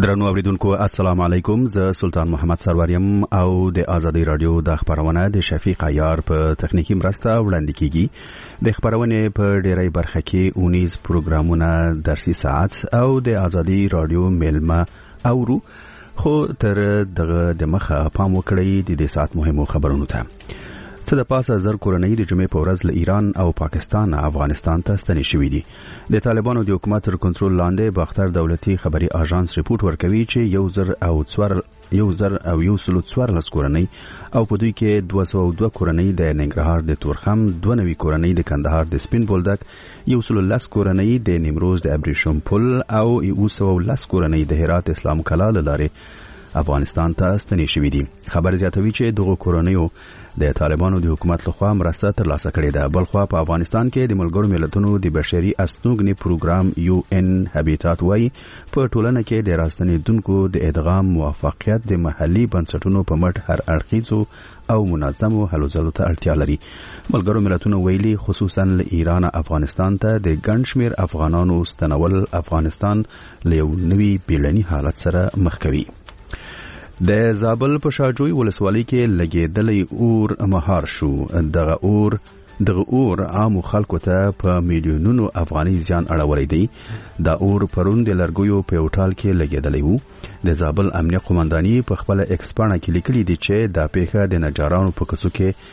درنو اوریدونکو السلام علیکم. زه سلطان محمد سروریم او د آزادۍ رادیو د خبرونه د شفیق عیار په تخنیکی مرسته وړاندې کیږي. د خبرونه په ډیری برخه کې 19 پروګرامونه درسي ساعت او د آزادۍ رادیو ملما اورو، خو تر دغه د مخه پام وکړئ د ساعت مهمو خبرونو ته. څه د پاسه زر کورنۍ د جمعې په ورځ له ایران او پاکستان افغانستان ته ستنې شوې دي. د طالبانو د حکومت تر کنټرول لاندې باختر دولتي خبري اژانس ریپورت ورکوي چې 1,114 کورنۍ او په دوی کې 202 کورنۍ د ننګرهار د تورخم، 92 کورنۍ د کندهار د سپین بولدک، 110 کورنۍ د نیمروز د ابریشم پل او 110 کورنۍ د هرات اسلام کلا لارې افغانستان ته ستنې شوې دي. خبر زیاتوي چې دغه کورنیو د طالبانو د حکومت لخوا مرسته ترلاسه کړې ده. بلخوا په افغانستان کې د ملګرو ملتونو د بشري استوګنې پروګرام UN هابیټات وايي په ټولنه کې د راستنېدونکو د ادغام موافقت د محلي بنسټونو په مټ هر اړخیزو او منظمو هلو ځلو ته اړتیا لري. ملګرو ملتونو ویلي خصوصا له ایران افغانستان ته د ګڼ شمېر افغانانو ستنول افغانستان له یو نوي بیړني حالت سره مخ کوي. د زابل په شاجوی ولسوالۍ کې لګېدلې اور مهار شو. دغه اور عام خلکو ته په میلیونونو افغاني زیان اړولی دی. دا اور پرون د لرګیو په هوټل کې لګېدلی وو. د زابل امنیه قومنداني په خپل ایکس پاڼه کې لیکلي دي چې دا پیښه د نجارانو په کوڅو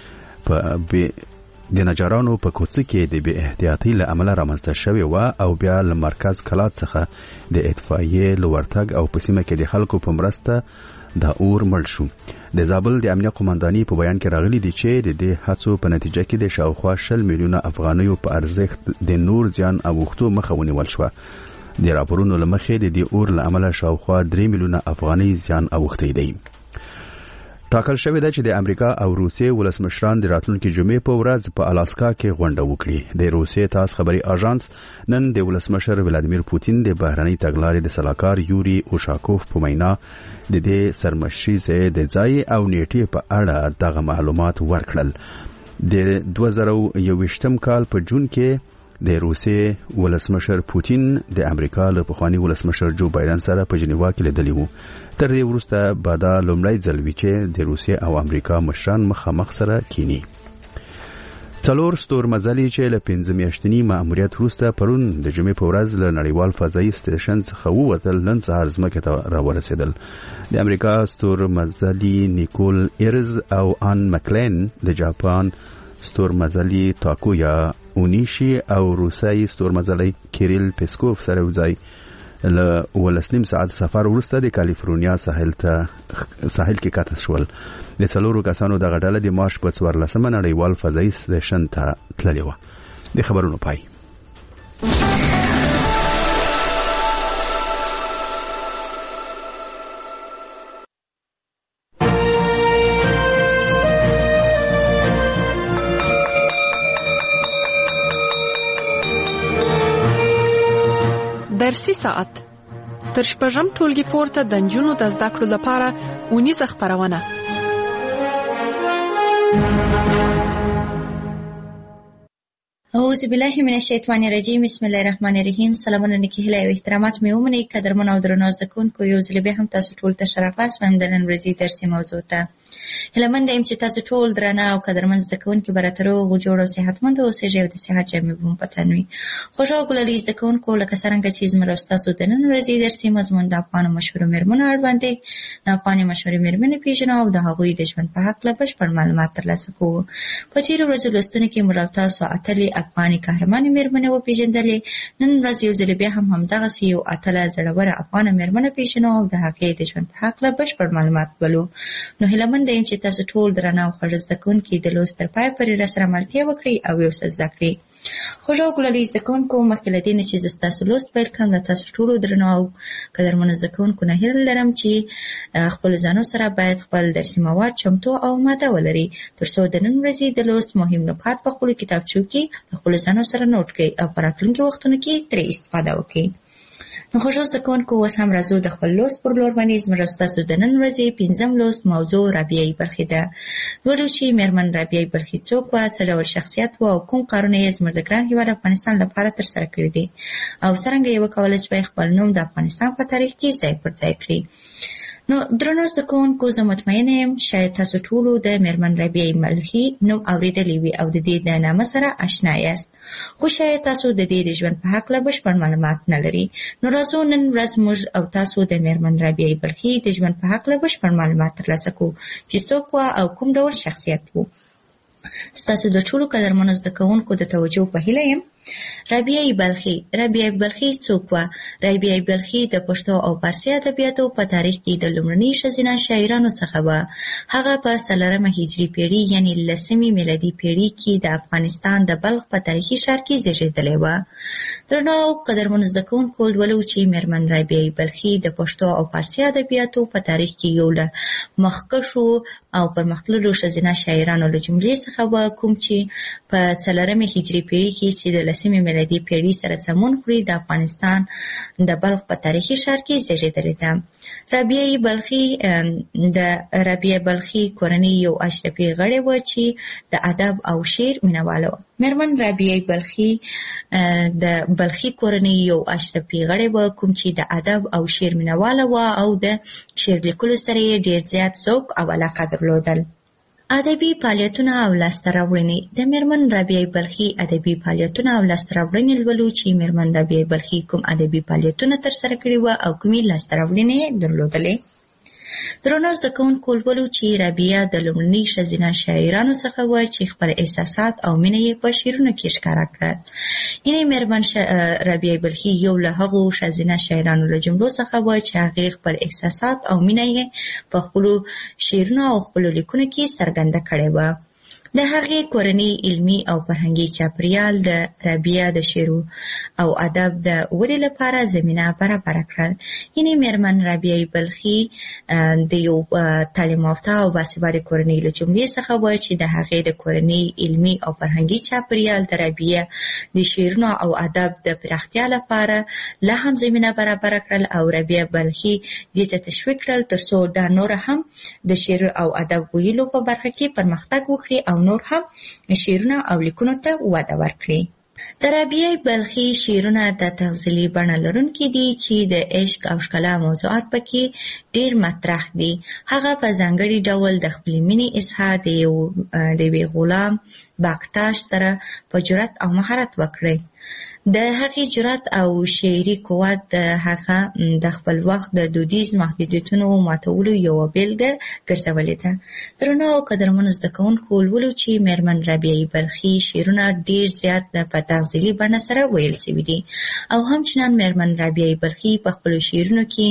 کې د بې احتیاطۍ له امله رامنځته شوې وه او بیا له مرکز کلات څخه د اطفائیې له ورتګ او په سیمه کې د خلکو په مرسته دا اور مړ شو. د زابل د امنیه قومنداني په بیان کې راغلي دي چې د دې هڅو په نتیجه کې د شاوخوا 60 میلیونه افغانیو په ارزښت د نور زیان اوښتو مخه ونیول شوه. د راپورونو له مخې د دې اور له امله شاوخوا 3 میلیونه افغاني زیان اوښتی دی. ټاکل شوې ده چې د امریکا او روسیې ولسمشران د راتلونکي جمعې په ورځ په الاسکا کې غونډه وکړي. د روسیې تاس خبري اژانس نن د ولسمشر ولادیمیر پوتین د بهرنۍ تګلارې د سلاکار یوري اوشاکوف په مینا د دې سرمشریزه د ځای او نیټې په اړه دغه معلومات ورکړل. د 2021 کال په جون کې د روسیې ولسمشر پوتین د امریکا له پخوانی ولسمشر جو بایدن سره په جنیوا کې لیدلی وو. تر دې وروسته به دا لومړی ځل وي چې د روسیې او امریکا مشران مخامخ سره کینی. 4 ستورمزلي چې له 15 میاشتني مأموریت وروسته پرون د جمعې په ورځ له نړیوال فضایي سټیشن څخه ووتل، نن سهار ځمکې ته راورسېدل. د امریکا ستورمزلي نیکول ایرز او آن مکلین، د جاپان ستورمزلي تاکویا اونیشي او روسي ستورمزلي کیریل پیسکوف سره وځي له 18 ساعت سفر وروسته د کالیفورنیا ساحل کې کاته شول. د 4 کسانو د غډاله د مارچ په 14 نړیوال فضایي سټیشن ته تللی و. د خبرونو پای. درسي ساعت تر شپږم ټولګي پورته د نجونو د زده کړو لپاره 19 خبرونه. اعوذ بالله من الشیطان الرجیم. بسم الله الرحمن الرحیم. سلامونه نیکی هیله او احترامات مې ومنئ قدرمن او درنو زده کوونکو. یو ځل بیا هم تاسو ټول ته ښه راغلاست د نن ورځې درسي موضوع ته. هیلهمند یم چې تاسو ټول درانه او قدرمن زده کوونکي به راته روغ جوړ او صحتمند اوسئ او د صحت جامې به مو په تن وي. خوږو او ګلالي زده کوونکو، لکه څرنګه چې زموږ او ستاسو د نن ورځې درسي مضمون د افغانو مشهورو مېرمنو اړوند دی. د افغاني مشهورې مېرمنې پیژنو او د هغوی د ژوند په هکله بشپړ معلومات ترلاسه کوو. په تېرو ورځو لوستونو کې موږ او تاسو اتلې افغاني قهرمانې مېرمنې وپېژندلې. نن ورځ یو ځل بیا هم همدغسې یو اتله زړوره افغانه مېرمنه پیژنو او د هغې د ژوند په هکله بشپړ معلومات ولو. نو هیلهمند یم چې تاسو ټول درانه او خوږ زده کوونکي د لوست تر پایه پورې راسره ملتیا وکړئ او یو څه زده کړئ. خوږو او ګلالي زده کوونکو، مخکې له دې نه چې زه ستاسو لوست پیل کړم، له تاسو ټولو درنو او قدرمنو زده کوونکو نه هیله لرم چې خپلو ځانو سره باید خپل درسي مواد چمتو او اماده ولرئ، تر څو د نن ورځې د لوست مهم نکات په خپلو کتابچو کې د خپلو ځانو سره نوټ کړئ او په راتلونکي وختونو کې ترې استفاده وکړئ. نو خوشو زکونکو اوس هم راځو د خپل لوست پر لور باندې زموږ ستاسو د نن ورځې 5م لوست موضوع رابعه بلخي ده. ولو چې میرمن رابعه بلخي څوک وه، څه ډول شخصیت وه او کوم کارونه یې زموږ د ګران هېواد افغانستان لپاره ترسره کړي دي او څرنګه یې وکولی شوی خپل نوم د افغانستان په تاریخ کې ځای پر ځای کړي. نو درنو زده کوونکو، زه مطمئنه یم شاید تاسو ټولو د میرمن رابعه بلخي نوم اورېدلی وي او د دې د نامه سره اشنا یاست، خو شاید تاسو د دې د ژوند په هکله بشپړ معلومات نه لري. نو راځو نن ورځ موږ او تاسو د میرمن رابعه بلخي د ژوند په هکله بشپړ معلومات ترلاسه کړو چې څوک وه او کوم ډول شخصیت و. ستاسو د ټولو قدرمنو زده کوونکو د توجه په هیله یم. رابعه بلخي څوک وه؟ رابعه بلخي د پښتو او فارسي ادبیاتو په تاریخ کې د لومړني ښځینه شاعرانو څخه وه. هغه په 4مه هجري پیړۍ یعنې 10مې میلادي پیړۍ کې د افغانستان د بلخ په تاریخي ښار کې زیږېدلې وه. درنو قدرمنو زده کوونکو، ولو چې میرمن رابعه بلخي د پښتو او فارسي ادبیاتو په تاریخ کې یو له مخکښو او پرمختللو ښځینه شاعرانو له جملې څخه وه، کوم چې په 4مې هجري پیړۍ کې چې د 10مې میلادي پیړۍ سره سمون خوري د افغانستان د بلخ په تاریخي ښار کې زیږېدلې ده. د رابعه بلخي کورنۍ یو اشرفي غړې وه چې د ادب او شعر مینهواله وه. میرمن رابعه بلخي د بلخي کورنۍ یو اشرفي غړې وه کوم چې د ادب او شعر مینهواله وه او د شعر لیکلو سره یې ډېر زیات ذوق او علاقه درلودل. ادبي فعالیتونه او لاسته راوړنې. د میرمن رابعه بلخي ادبي فعالیتونه او لاسته راوړنې لولو چې میرمن رابعه بلخي کوم ادبي فعالیتونه ترسره کړي وه او کومې لاسته راوړنې درلودلې. درنو زده کوونکو، لولو چې رابعه د لومړني ښځینه شاعرانو څخه وه چې خپل احساسات او مینه یې په شعرونو کې ښکاره کړل. یعنې میرمن رابعه بلخي یو له هغو ښځینه شاعرانو له جملو څخه وه چې هغې خپل احساسات او مینه یې په خپلو شعرونو او خپلو لیکنو کې څرګنده کړې وه. د هغې کورنۍ علمي او فرهنګي چاپریال د رابعه د شعر او ادب د ودې لپاره زمینه برابره کړل. یعنې میرمن رابعه بلخي د یو تعلیم یافته او باسواده کورنۍ له جملې څخه وه چې د هغې د کورنۍ علمي او فرهنګي چاپریال د رابعه د شعرونو او ادب د پراختیا لپاره لا هم زمینه برابره کړل او رابعه بلخي دې ته تشویق کړل ترڅو دا نور هم د شعر او ادب ویلو په برخه کې پرمختګ وکړي او نور هم شعرونه او لیکنو ته وده ورکړي. د رابعه بلخي شعرونه د تغزلي بڼه لرونکي دي چې د عشق او ښکلا موضوعات پکې ډېر مطرح دي. هغه په ځانګړي ډول د خپلې مینې اظهار د یوې غلام باکتاش سره په جرأت او مهارت وکړي. د هغې جرأت او شعري قوت د هغه د خپل وخت د دودیز محدودیتونو ماتولو یوه بیلګه ګرځولې ده. درنو قدرمنو زده کوونکو، لولو چې میرمن رابعه بلخي شعرونه ډېر زیات په تغزلي بڼه سره ویل شوي دي او همچنان میرمن رابعه بلخي په خپلو شعرونو کې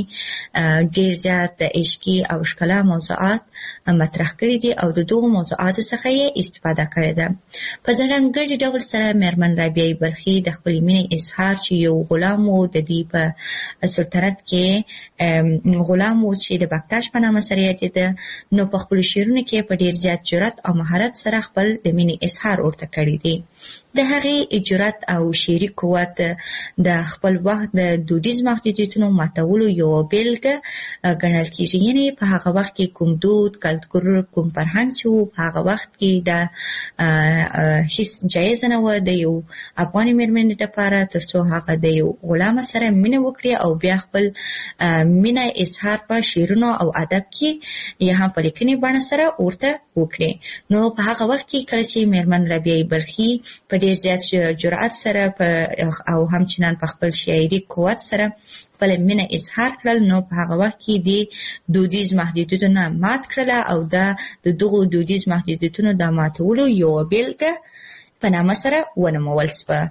ډېر زیات د عشقي او ښکلا موضوعات مطرح کړي دي او د دغو موضوعاتو څخه یې استفاده کړې ده. په ځانګړي ډول سره میرمن رابعه بلخي د خپلې مینې اظهار چې یو غلام و د دې په سلطنت کې غلام و چې د باکتاش په نامه سره یادېده، نو په خپلو شعرونو کې په ډېر زیات جرأت او مهارت سره خپل د مینې اظهار ورته کړی دی. د هغې جرأت او شعري قوت د خپل وخت د دودیز محدودیتونو ماتولو یوه بیلګه ګڼل کېږي. یعنې په هغه وخت کې کوم دود، کلتور، کوم فرهنګ چې و، په هغه وخت کې دا هیڅ جایزه نه وه د یو افغاني مېرمنې لپاره ترڅو هغه د یو غلامه سره مینه وکړي او بیا خپل مینه اظهار په شعرونو او ادب کې یا هم په لیکنې بڼه سره ورته وکړي. نو په هغه وخت کې کله چې میرمن رابعه بلخي په ډېر زیات جرأت سره او همچنان په خپل شاعري قوت سره خپل مینه اظهار کړل، نو په هغه وخت کې د دودیز محدودیتونه مات کړله او دا د دغو دودیز محدودیتونو د ماتولو یوه بیلګه په نامه سره ونومول شوه.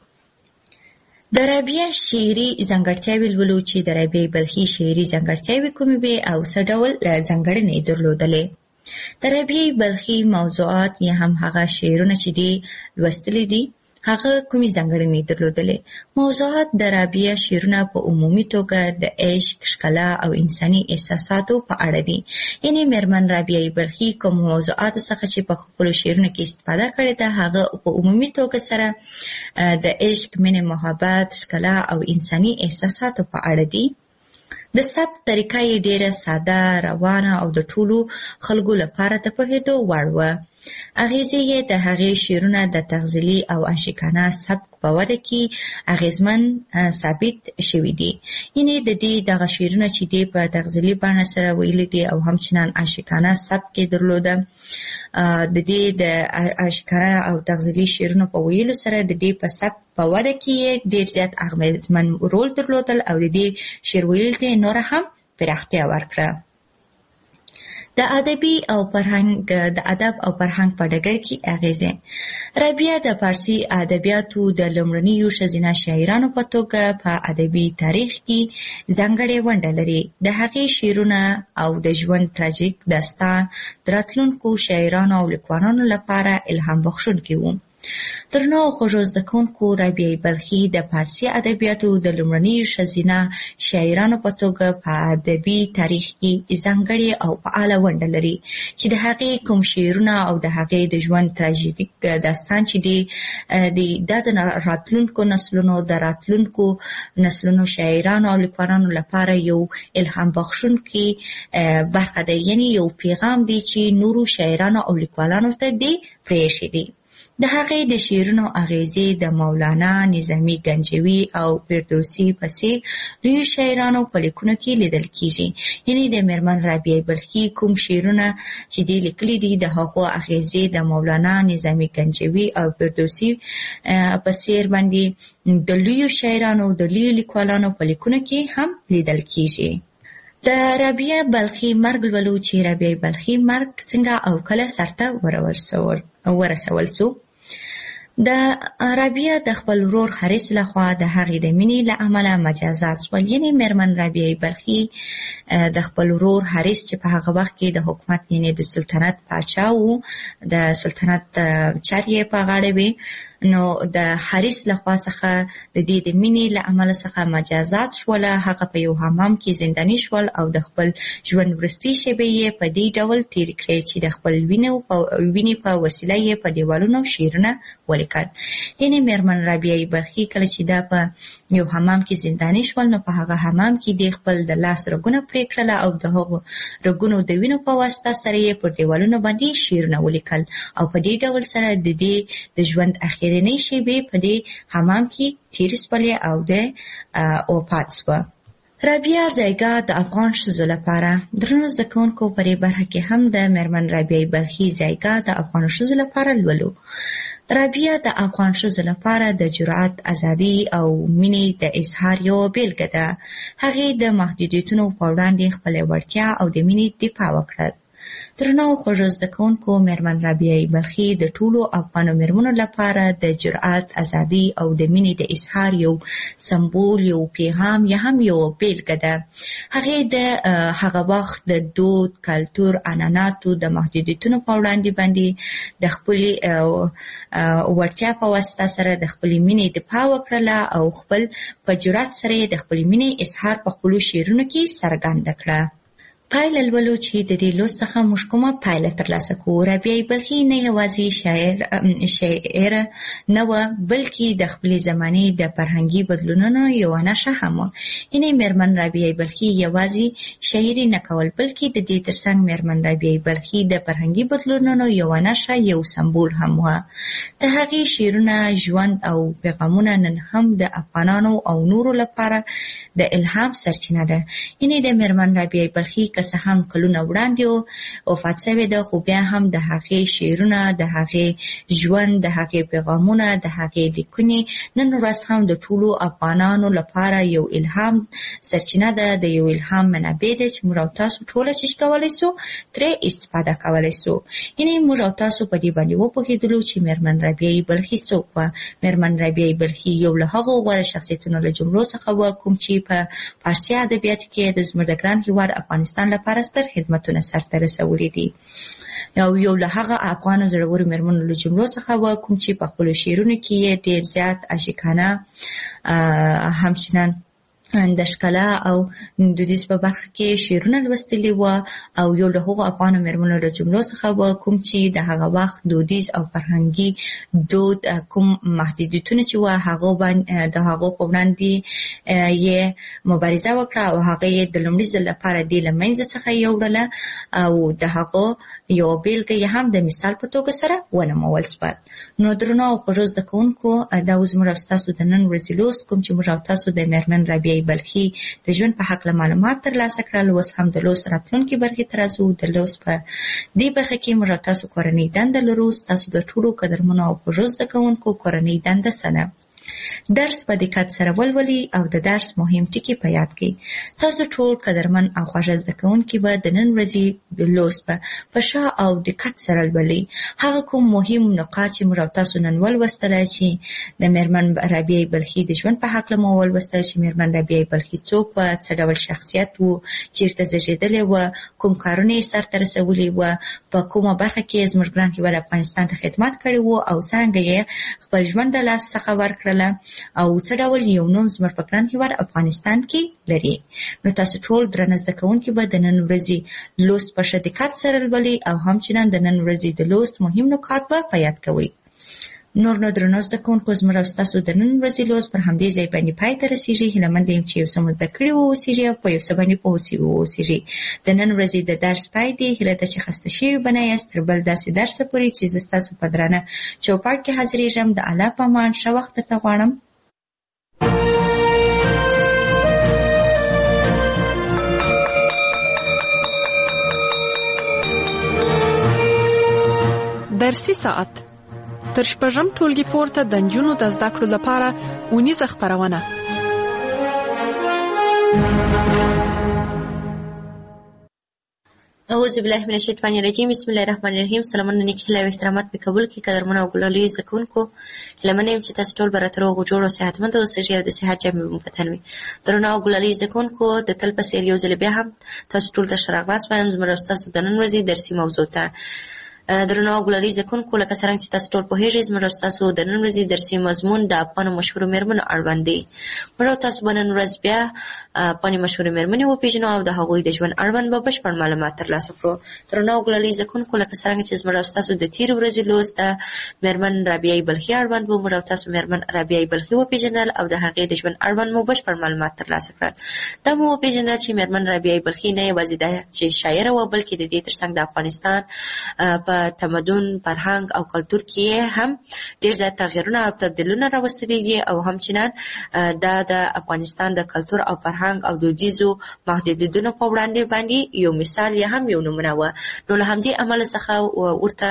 د رابعه شعري ځانګړتیاوې لولو چې د رابعه بلخي شعري ځانګړتیاوې کومې وې او څه ډول ځانګړنې یې درلودلې. د رابعه بلخي موضوعات یا هم هغه شعرونه چې دي لوستلي دي هغه کومې ځانګړنې درلودلې؟ موضوعات د رابعه شعرونه په عمومي توګه د عشق، ښکلا او انساني احساساتو په اړه دي. یعنې میرمن رابعه بلخي کوم موضوعاتو څخه چې په خپلو شعرونو کې استفاده کړې ده هغه په عمومي توګه سره د عشق، مینې، محبت، ښکلا او انساني احساساتو په اړه دي. د ثبت طریقه یې ډیره ساده، روانه او د ټولو خلکو لپاره د پوهېدو وړ وه. اغیزې یې د هغې شعرونه د تغزلي او عاشقانه سبک په وده کې اغیزمن ثابت شوي دي. یعنې د دې دغه شعرونه چې دی په تغزلي بڼه سره ویلي دي او همچنان عاشقانه سبک یې درلوده. د دې د عاشقانه او تغزلي شعرونو په ویلو سره د دې په سبک په وده کې ډیر زیات اغیزمن رول درلودل او د دې شعر ویل ته نوره هم پراختیا ورکړه. د ادب او فرهنګ په ډګر کې اغیزې. رابعه د فارسي ادبیاتو د لومړنیو ښځینه شاعرانو په توګه په ادبي تاریخ کې ځانګړې ونډه لري. د هغې شعرونه او د ژوند تراژیک داستان د راتلونکو شاعرانو او لیکوالانو لپاره الهام بخښونکي وو. درنو خوږو زده کوونکو، رابعه بلخي د فارسي ادبیاتو د لومړنیو ښځینه شاعرانو په توګه په ادبي تاریخ کې ځانګړې او فعاله ونډه لري چې د هغې کوم شعرونه او د هغې د ژوند تراژیک داستان چې دی دا د راتلونکو نسلونو شاعرانو او لیکوالانو لپاره یو الهام بخښونکی برخه ده. یعنې یو پیغام دی چې نورو شاعرانو او لیکوالانو ته دی پرېښی دی. د هغې د شعرونو اغیزې د مولانا، نظامي گنجوي او فردوسي په څېر لویو شاعرانو په لیکنو کې لیدل کیږي. یعنې د میرمن رابعه بلخي کوم شعرونه چې دی لیکلي دي د هغو اغیزې د مولانا، نظامي گنجوي او فردوسي په څېر باندې د لویو شاعرانو د لویو لیکوالانو په لیکنو کې هم لیدل کیږي. د رابعه بلخي مرګ لولو چې رابعه بلخي مرګ څنګه او کله سرته ورسول سو. د رابعه د خپل ورور حارث لخوا د هغې د مینې له امله مجازات شول. یعنې میرمن رابعه بلخي د خپل ورور حارث چې په هغه وخت کې د حکومت یعنې د سلطنت پاچا وو، د سلطنت چارې په غاړه وې، نو د حارث لخوا څخه د دې د مینې له امله څخه مجازات شول. هغه په یو حمام کې زنداني شول او د خپل ژوند وروستۍ شېبې یې په دې ډول تېرې کړې چې د خپل وینې په وسیله یې په دیوالونو شعرونه ولیکل. یعنې میرمن رابعه بلخي کله چې دا په یو حمام کې زنداني شول نو په هغه حمام کې د خپل د لاس رګونه پرې کړل او د هغو رګونو د وینو په واسطه سره یې پر دیوالونو باندې شعرونه ولیکل او په دې ډول سره د دې د ژوند اخرنۍ شېبې په دې حمام کې تېرې شولې او د وفات شوه. رابعه ځایګه د افغان ښځو لپاره. درنو زده کوونکو، په دې برخه کې هم د میرمن رابعه بلخي ځایګه د افغان ښځو لپاره لولو. رابعه د افغان ښځو لپاره د جرأت، ازادۍ او مینې د اظهار یوه بیلګه ده. هغې د محدودیتونو په وړاندې خپله وړتیا او د مینې دفاع وکړه. درنو خوږو زده کوونکو، میرمن رابعه بلخي د ټولو افغانو میرمنو لپاره د جرأت، ازادۍ او د مینې د اظهار یو سمبول، یو پیغام یا هم یو بیلګه ده. هغې د هغه وخت د دود، کلتور، عنعناتو د محدودیتونو په وړاندې باندې د خپلې وړتیا په واسطه سره د خپلې مینې دفاع وکړله او خپل په جرأت سره د خپلې مینې اظهار په خپلو شعرونو کې څرګنده کړه. پایله لولو چې د دې لوست څخه موږ کومه پایله ترلاسه کوو. رابعه بلخي نه یوازې شاعر نه وه، بلکې د خپلې زمانې د فرهنګي بدلونونو یوه نښه هم وه. یعنې میرمن رابعه بلخي یوازې شاعري نه کول، بلکې د دې ترڅنګ میرمن رابعه بلخي د فرهنګي بدلونونو یوه نښه، یو سمبول هم وه. د هغې شعرونه، ژوند او پیغامونه نن هم د افغانانو او نورو لپاره د الهام سرچینه ده. یعنې د میرمن رابعه بلخي که څه هم کلونه وړاندې وفات شوې ده، خو بیا هم د هغې شعرونه، د هغې ژوند، د هغې پیغامونه، د هغې لیکنې نن ورځ هم د ټولو افغانانو لپاره یو الهام سرچینه ده، د یو الهام منابع ده چې موږ او تاسو ټوله چې کولی سو ترې استفاده کولی سو. یعنې موږ او تاسو په دې باندې وپوهېدلو چې میرمن رابعه بلخي څوک وه. میرمن رابعه بلخي یو له هغو غوره شخصیتونو له جملو څخه وه کوم چې په فارسي ادبیاتو کې د زموږ د ګران هېواد افغانستان افغانستان لپاره ستر خدمتونه سرته رسولي دي. یو له هغه افغان زړورو مېرمنو له جملو څخه و کوم چې په خپلو شعرونو کې یې ډېر زیات عاشقانه همچنان د ښکلا او دودیز په برخه کې شعرونه لوستلي وو او یو له هغو افغانو مېرمنو له جملو څخه و کوم چې د هغه وخت دودیز او فرهنګي دود کوم محدودیتونه چې وو د هغو په وړاندې یې مبارزه وکړه او هغه یې د لومړي ځل لپاره دې له منځه څخه یوړله او د هغو یو بیلګه یې هم د مثال په توګه سره ونمول شوه. نو درنو او خوږو زده کوونکو دا اوس موږ ستاسو د نن ورځې لوست کوم چې موږ او تاسو د مېرمن رابعې بلخي د ژوند په هکله معلومات ترلاسه کړل. اوس هم د لوست راتلونکي برخې ته راځو. د لوست په دې برخه کې موږ او تاسو کورنۍ دنده لرو. ستاسو د ټولو قدرمنو او خوږو زده کوونکو کورنۍ دنده څه ده؟ درس په دقت سره ولولئ او د درس مهم ټکي په یاد کړئ. تاسو ټول قدرمن او خوږ زده کوونکي به د نن ورځې د لوست په ښه او دقت سره لولئ. هغه کوم مهم نقاط چې موږ او تاسو نن ولوستل چې د مېرمن رابعې بلخي د ژوند په هکله مو ولوستل چې مېرمن رابعې بلخي څوک وه، څه ډول شخصیت و، چیرته زیږېدلې وه، کوم کارونه یې سرته رسولي وه، په کومه برخه کې زموږ ګران هېواد افغانستان ته خدمت کړی و او څنګه یې خپل ژوند له لاس څخه ورکړل او څه ډول یو نوم زموږ په ګران هېواد افغانستان کې لري. نو تاسو ټول درنه زده کوونکي به د نن ورځې لوست په ښه دقت سره لولئ او همچنان د نن ورځې د لوست مهم نکات به په یاد کوئ. نور نو درنو زده کوونکو زموږ او ستاسو د نن ورځې لوست پر همدې ځای باندې پای ته رسېږي. هیله مند یم چې یو څه مو زده کړي واوسېږي او په یو څه باندې پوه شوي واوسېږي. د نن ورځې د درس پای دی. هیله ده چې خسته شوي به نه یاست تر بل داسې درسه پورې چې زه ستاسو په درانه چوپړ کې حاضرېږم. د الله په امان ښه وخت درته غواړم. درسي ساعت تر شپږم ټولګي پورته د نجونو د زده کړو لپاره اونیزه خپرونه. اعوذ بالله من الشیطان الرجیم. بسم الله الرحمن الرحیم. سلامونه نیک هیله او احترامات په قبول کې قدرمنو او ګلالي زده کوونکو. هیله منم چې تاسو ټول به راته روغ جوړ او صحتمند اوسئ او د صحت جامې مو په تن وي. درنو او ګلالي زده کوونکو د تل په څېر یو ځل بیا هم تاسو ټول ته ښه راغلاست وایم زموږ ستاسو د نن ورځې درسي موضوع ته. درنو او ګلالي زده کوونکو لکه څرنګه چې تاسو ټول پوهېږئ زموږ ستاسو د نن ورځې درسي مضمون د افغانو مشهورو مېرمنو اړوند دی. موږ تاسو به نن ورځ بیا افغاني مشهورې مېرمنې وپېژنو او د هغوی د ژوند اړوند به بشپړ معلومات ترلاسه کړو. درنو او ګلالي زده کوونکو لکه څرنګه چې زموږ ستاسو د تېرې ورځې لوست د مېرمن رابعې بلخي اړوند و. موږ تاسو مېرمن رابعې بلخي وپېژندل او د هغې د ژوند اړوند مو بشپړ معلومات ترلاسه کړل. دا مو وپېژندل چې مېرمن رابعې بلخي نه یوازې دا چې شاعره وه بلکې د دې ترڅنګ د افغانستان په تمدن فرهنګ او کلتور کې هم ډېر زیات تغییرونه او تبدیلونه راوستلي دي او همچنان دا د افغانستان د کلتور او فرهنګ او دودیزو محدودیتونو په وړاندې باندې یو مثال یا هم یو نمونه وه. نو له همدې امله څخه ورته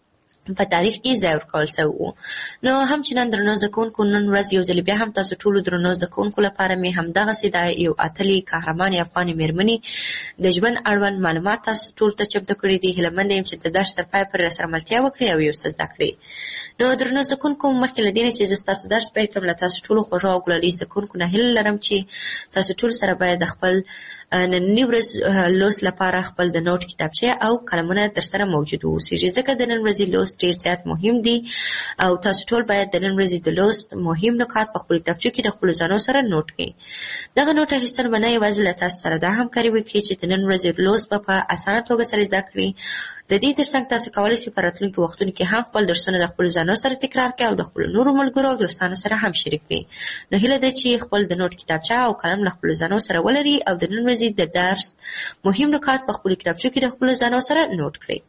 په تاریخ کې ځای ورکول شوی و. نو همچنان درنو زده کوونکو نن ورځ یو ځل بیا هم تاسو ټولو درنو زده کوونکو لپاره مې همدغسې د یو اتلې قهرمانې افغانې مېرمنې د ژوند اړوند معلومات تاسو ټولو ته چمتو کړي دي. هیله منده یم چې د درس تر پایه پورې راسره ملتیا وکړئ او یو څه زده کړئ. نو درنو زده کوونکو مخکې له دې نه چې زه ستاسو درس پیل کړم له تاسو ټولو خوږو او ګلالي زده کوونکو نه هیله لرم چې تاسو ټول سره باید د خپل ننني ورځ لوست لپاره خپل د نوټ کتابچې او قلمونه درسره موجود واوسېږي ځکه د نن ورځې لوست ډېر زیات مهم دي او تاسو ټول باید د نن ورځې د لوست مهم نکات په خپلو کتابچو کې د خپلو ځانو سره نوټ کړئ. دغه نوټ اخیستل به نه یوازې له تاسو سره دا همکاري وکړي چې د نن ورځې لوست به په اسانه توګه سره زده کړئ. د دې ترڅنګ تاسو کولی شئ په راتلونکي وختونو کې هم خپل درسونه د خپلو ځانو سره تکرار کړئ او د خپلو نورو ملګرو او دوستانو سره هم شریک کړئ. نو هیله ده چې خپل د نوټ کتابچه او قلم له خپلو ځانو سره ولرئ او د نن ورځې د درس مهم نکات په خپلو کتابچو کې د خپلو ځانو سره نوټ کړئ.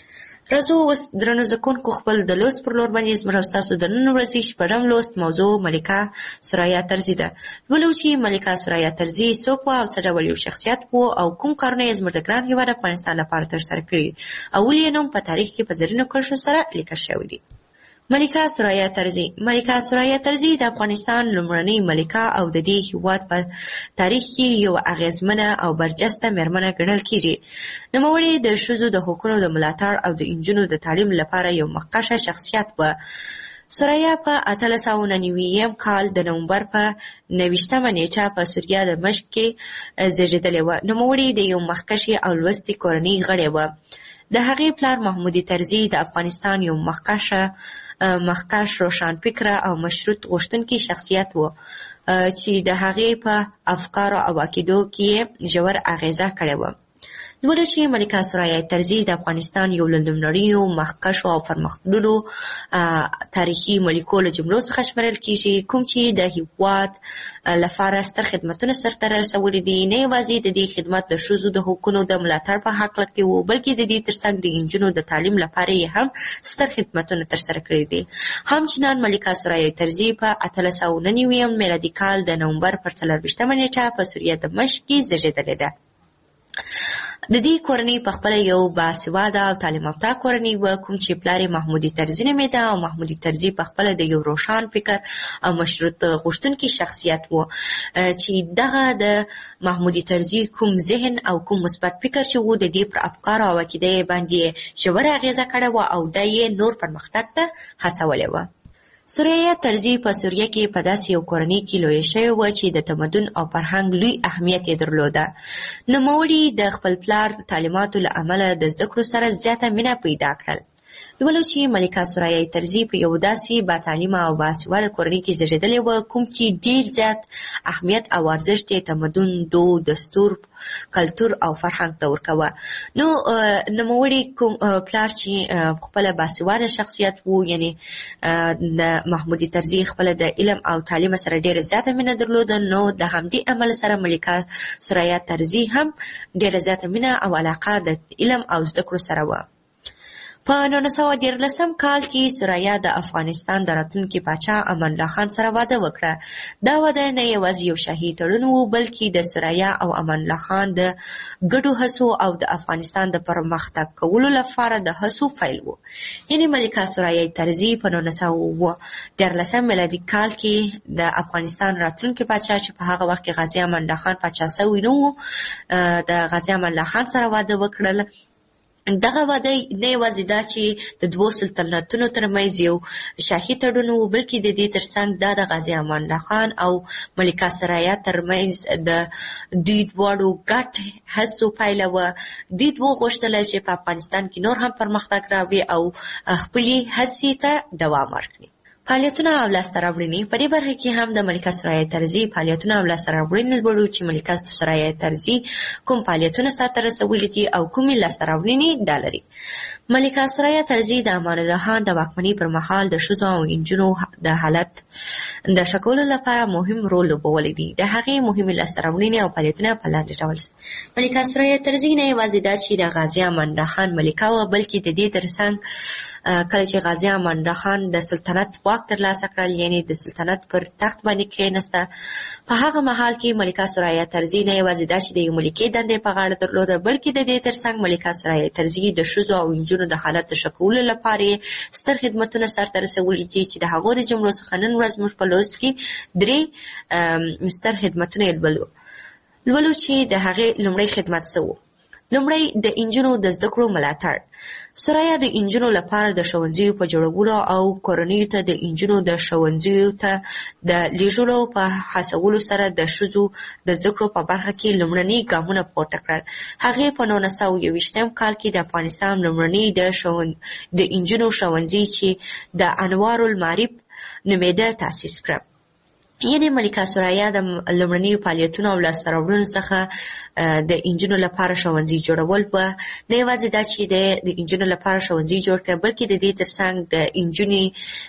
راځو اوس درنو زده کوونکو خپل د لوست پر لور باندې زموږ او ستاسو د نن ورځې شپږم لوست موضوع ملکه ثریا طرزي ده. لولو چې ملکه ثریا طرزي څوک وه او څه ډول یو شخصیت و او کوم کارونه یې زموږ د ګران هېواد افغانستان لپاره ترسره کړي او ولې یې نوم په تاریخ کې په زرینو کرښو سره لیکل شوی دی. ملکه ثریا طرزي. ملکه ثریا طرزي د افغانستان لومړنۍ ملکه او د دې هېواد په تاریخ کې یو اغیزمنه او برجسته مېرمنه ګڼل کېږي. نوموړې د ښځو د حقونو د ملاتړ او د نجونو د تعلیم لپاره یو مخکښه شخصیت وه. سریا په 1899 کال د نومبر په 29مه نیټه په سوریه د دمشق کې زیږېدلې وه. نوموړې د یو مخکښې او لوستې کورنۍ غړې وه. د هغې پلار محمودي طرزي د افغانستان یو مخکښ روښانفکره او مشروط غوښتونکی شخصیت و چې د هغې په افکارو او عقیدو کې ژور اغیزه کړې وه. لوړه چې ملکه سریا طرزي د افغانستان یو له لومړنیو مخکښو او پرمختللو تاریخي ملکو له جملو څخه شمېرل کېږي، کوم چې د هېواد لپاره ستر خدمتونه سرته رسولي دي. نه یوازې د دې خدمت د ښځو د حقونو د ملاتړ په هکله کې و، بلکې د دې ترڅنګ د نجونو د تعلیم لپاره یې هم ستر خدمتونه ترسره کړي دي. همچنان ملکه سریا طرزي په 1899 میلادي کال د نومبر پر 24مه نیټه په سوریه د دمشق کې زیږېدلې ده. د دې کورنۍ په خپله یو باسواده او تعلیم یافته کورنۍ وه، کوم چې پلار یې محمودي طرزي نومېده او محمودي طرزي په خپله د یو روښان فکر او مشروط غوښتونکي شخصیت و چې دغه د محمودي طرزي کوم ذهن او کوم مثبت فکر چې و د دې پر افکارو او عقیده یې باندې ژوره اغېزه کړې وه او دا یې نور پرمختګ ته هڅولی وه. سریا طرزي په سوریه کې په داسې یو کورنۍ کې لویه شوې وه چې د تمدن او فرهنګ لوی اهمیت یې درلوده. نوموړي د خپل پلار د تعلیماتو له امله د زده کړو سره زیاته مینه پیدا کړل. لولو چې ملکه سریا طرزي په یو داسې باتعلیمه او باسواده کورنۍ کې زیږېدلې وه، کوم چې ډېر زیات اهمیت او ارزښت یې تمدن، دود، دستور، کلتور او فرهنګ ته ورکوه. نو نوموړي کوم پلار چې خپله باسواده شخصیت و، یعنې د محمودي طرزي خپله د علم او تعلیم سره ډېره زیاته مینه درلوده، نو د همدې عمل سره ملکه سریا طرزي هم ډېره زیاته مینه او علاقه د علم او زده کړو سره وه. په 1913 کال کې سریا د افغانستان د راتلونکي پاچا امان الله خان سره واده وکړه. دا واده نه یوازې یو شاهي تړون و، بلکې د سریا او امان الله خان د ګډو هڅو او د افغانستان د پرمختګ کولو لپاره د هڅو پیل و. یعنې ملکه سریا طرزي په 1913 میلادي کال کې د افغانستان راتلونکي پاچا چې په هغه وخت کې غازي امان الله خان پاچا سوی نه و، د غازي امان الله خان سره واده وکړل. دغه واده نه یوازې دا چې د دوو سلطنتونو ترمنځ یو شاهي تړون و، بلکې د دې ترڅنګ دا د غازي امان الله خان او ملکه سریا ترمنځ د دوی دواړو ګډ هڅو پایله وه. دوی دوه غوښتل چې په افغانستان کې نور هم پرمختګ راوړي او خپلې هڅې ته دوام ورکړي. فعالیتونه او لاسته راوړنې په دې برخه کې هم د ملکه سریا طرزي فعالیتونه او لاسته راوړنې لرو چې ملکه سریا طرزي کوم فعالیتونه سرته رسولي دي او کومې لاسته راوړنې دا لري. ملکه سریا طرزي د امان الله خان د واکمنۍ پر مهال د ښځو او نجونو د حالت د ښه کولو لپاره مهم رول لوبولی دی. د هغې مهمې لاسته راوړنې او فعالیتونه په لاندې ډول ملکه سریا طرزي نه یوازې دا چې د غازي امان الله خان ملکه وه، بلکې د دې ترڅنګ کله چې غازي امان الله خان د سلطنت واک ترلاسه کړل، یعنې د سلطنت پر تخت باندې کېناسته، په هغه مهال کې ملکه سریا طرزي نه یوازې دا چې د یو ملکې دندې په غاړه درلوده، بلکې د دې ترڅنګ ملکه سریا طرزي د ښځو او نجونو د حالت د ښه کولو لپاره ستر خدمتونه سرته رسولي دي چې د هغو د جملو څخه نن ورځ موږ په لوست کې 3 ستر خدمتونه یې لولو چې د هغې لومړی خدمت څه و؟ لومړی د نجونو د زده کړو ملاتړ. سریا د نجونو لپاره د ښوونځیو په جوړولو او کورنیو ته د نجونو د ښوونځیو ته د لیږلو په هڅولو سره د ښځو د زده کړو په برخه کې لومړني ګامونه پورته کړل. هغې په 1920 کال کې د افغانستان لومړني د نجونو ښوونځي چې د انوار المعارف نومېده تاسیس کړه. یعنې ملکه سریا د لومړنیو فعالیتونو او لاسته راوړنو څخه د نجونو لپاره ښوونځي جوړول وه. نه یوازې دا چې د نجونو لپاره ښوونځي جوړ کړه، بلکې د دې ترڅنګ د نجونې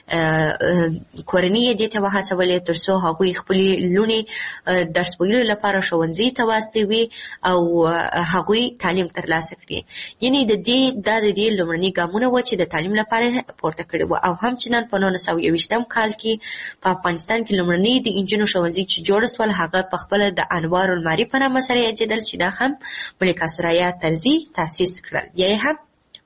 کورنۍ یې دې ته وهڅولې تر څو هغوی خپلې لوڼې درس ویلو لپاره ښوونځي ته واستوي او هغوی تعلیم ترلاسه کړي. یعنې دا د دې لومړني ګامونه وه چې د تعلیم لپاره پورته کړي وه. او همچنان په 1920 کال کې په افغانستان کې لومړني د نجونو ښوونځي چې جوړ سول، هغه په خپله د انوار المعارف په نامه سره یادېدل چې دا هم ملکه سریا طرزي تاسیس کړل یا یې هم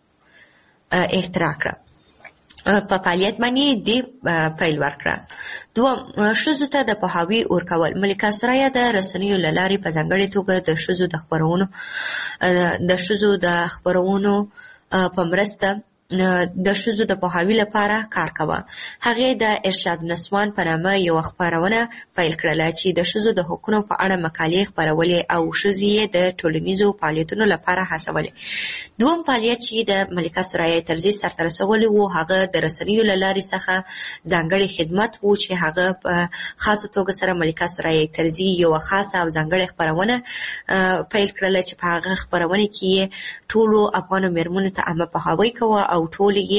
اختراع کړه. په فعالیت باندې دې پیل ورکړه. دوم، ښځو ته د پوهاوي ورکول. ملکه سریا د رسنیو له لارې په ځانګړې توګه د ښځو د خپرونو په مرسته د ښځو د پوهاوي لپاره کار کوه. هغې د ارشاد نسوان په نامه یوه خپرونه پیل کړله چې د ښځو د حقونو په اړه مقالې خپرولې او ښځې یې د ټولنیزو فعالیتونو لپاره هڅولې. دوم فعالیت چې د ملکه ثریا طرزي سرته رسولی و هغه د رسنیو له لارې څخه ځانګړی خدمت و چې هغه په خاصه توګه سره ملکه ثریا طرزي یوه خاصه او ځانګړې خپرونه پیل کړله چې په هغه خپرونه کې یې ټولو افغانو مېرمنو ته عامه پوهاوی کوه او ټولې یې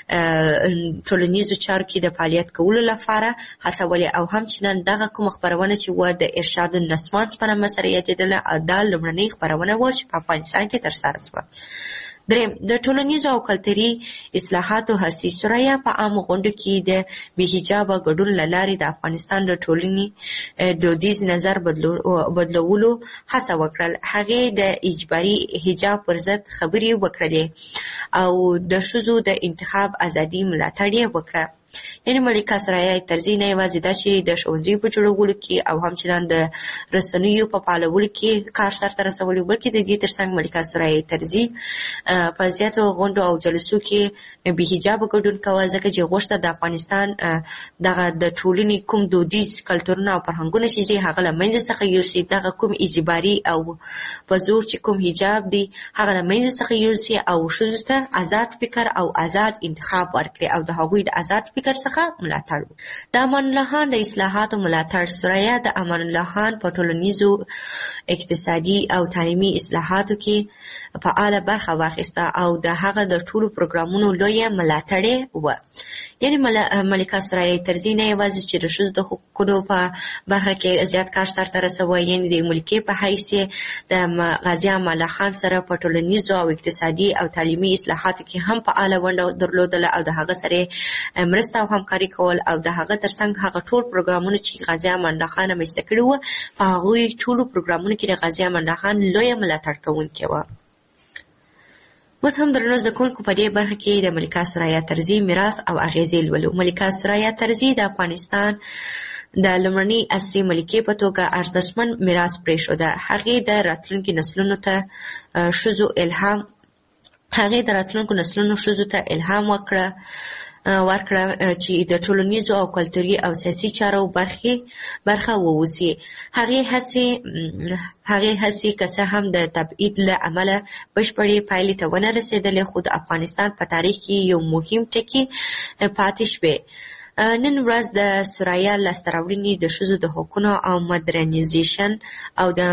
ټولنیزو چارو کې د فعالیت کولو لپاره هڅولې. او همچنان دغه کومه خپرونه چې وه د ارشاد النسوان په نامه سره یادېدله، دا لومړنۍ خپرونه وه چې په افغانستان کې ترسره شوه. دریم، د ټولنیزو او کلتوري اصلاحاتو هڅې. ثریا په عامو غونډو کې د بې حجابه ګډون له لارې د افغانستان د ټولنې دودیز نظر بدلولو هڅه وکړل. هغې د اجباري حجاب پر ضد خبرې وکړلې او د ښځو د انتخاب ازادي ملاتړ یې وکړه. یعنې ملکه ثریا طرزي نه یوازې دا چې د ښوونځیو په جوړولو کې او همچنان د رسنیو په فعالولو کې کار سرته رسولی، بلکې د دې ترڅنګ ملکه ثریا طرزي په زیاتو غونډو او جلسو کې بې حجابه ګډون کوه، ځکه چې غوښته د افغانستان دغه د ټولنې کوم دودیز کلتورونه او فرهنګونه چې دي هغه له منځه څخه یوسي، دغه کوم اجباري او په زور چې کوم حجاب دی هغه له منځه څخه یوسي او ښځو ته آزاد فکر او آزاد انتخاب ورکړي او د هغوی د آزاد فکر څخه ملاتړ. د امان الله خان د اصلاحاتو ملاتړ. ثریا د امان الله خان په ټولنیزو، اقتصادي او تعلیمي اصلاحاتو کې فعاله برخه واخیسته او د هغه د ټولو پروګرامونو لویه ملاتړې وه. یعنې ملکه ثریا طرزي نه یوازې چې د ښځو د حقوقو په برخه کې زیات کار سرته رسوه، یعنې د ملکې په حیث د غازي امان الله خان سره په ټولنیزو او اقتصادي او تعلیمي اصلاحاتو کې هم فعاله ونډه درلودله او د هغه سره مرسته او همکاري کول او د هغه ترڅنګ هغه ټول پروګرامونه چې غازي امان الله خان رامنځته کړي وو په هغوی ټولو پروګرامونو کې د غازي امان الله خان لویه ملاتړ کوونکې وه. اوس هم درنو زده کوونکو په دې برخه کې د ملکه ثریا طرزي میراث او اغیزې لولو. ملکه ثریا طرزي د افغانستان د لومړنۍ عصري ملکې په توګه ارزښتمن میراث پرېښوده. هغې د راتلونکو نسلونو ته الهام ورکړه چې د ټولنیزو او کلتوري او سیاسي چارو برخه ووسي. هغې هڅې که څه هم د تبعید له امله بشپړې پایلې ته ونه رسېدلې، خو د افغانستان په تاریخ کې یو مهم ټکی پاتې شوی. نن ورځ د ثریا لاسته راوړنې د ښځو د حقونو او مدرنیزیشن او د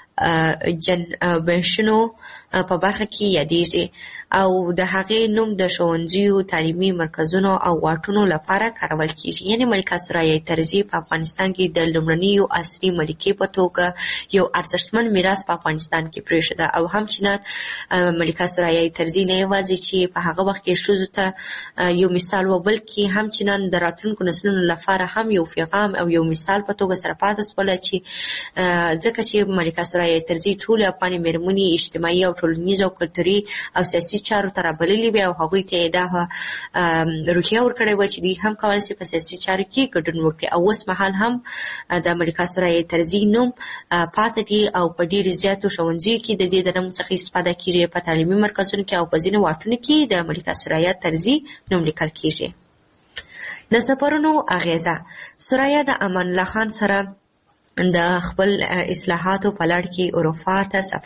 جنبشونو په برخه کې یادېږي او د هغې نوم د ښوونځیو، تعلیمي مرکزونو او واټونو لپاره کارول کیږي. یعنې ملکه ثریا طرزي په افغانستان کې د لومړنیو عصري ملکې په توګه یو ارزښتمن میراث په افغانستان کې پرېښوده او همچنان ملکه ثریا طرزي نه یوازې چې په هغه وخت کې ښځو ته یو مثال و، بلکې همچنان د راتلونکو نسلونو لپاره هم یو پیغام او یو مثال په توګه سره پاتې شوله، چې ځکه چې ملکه ثریا طرزي ټولې افغاني مېرمنې اجتماعي او ټولنیزو او کلتوري او سیاسي چارو ته رابللې وې او هغوی ته یې دا روحیه ورکړې وه چې دوی هم کولی شي په سیاسي چارو کې ګډون وکړي. او اوس مهال هم د ملکه ثریا طرزي نوم پاتې دی او په ډېرو زیاتو ښوونځیو کې د دې د نوم څخه استفاده کېږي، په تعلیمي مرکزونو کې او په ځینو واټونو کې د ملکه ثریا طرزي نوم لیکل کېږي. د سفرونو اغیزه. ثریا د امان الله خان سره د خپل اصلاحاتو په لړ کې اروپا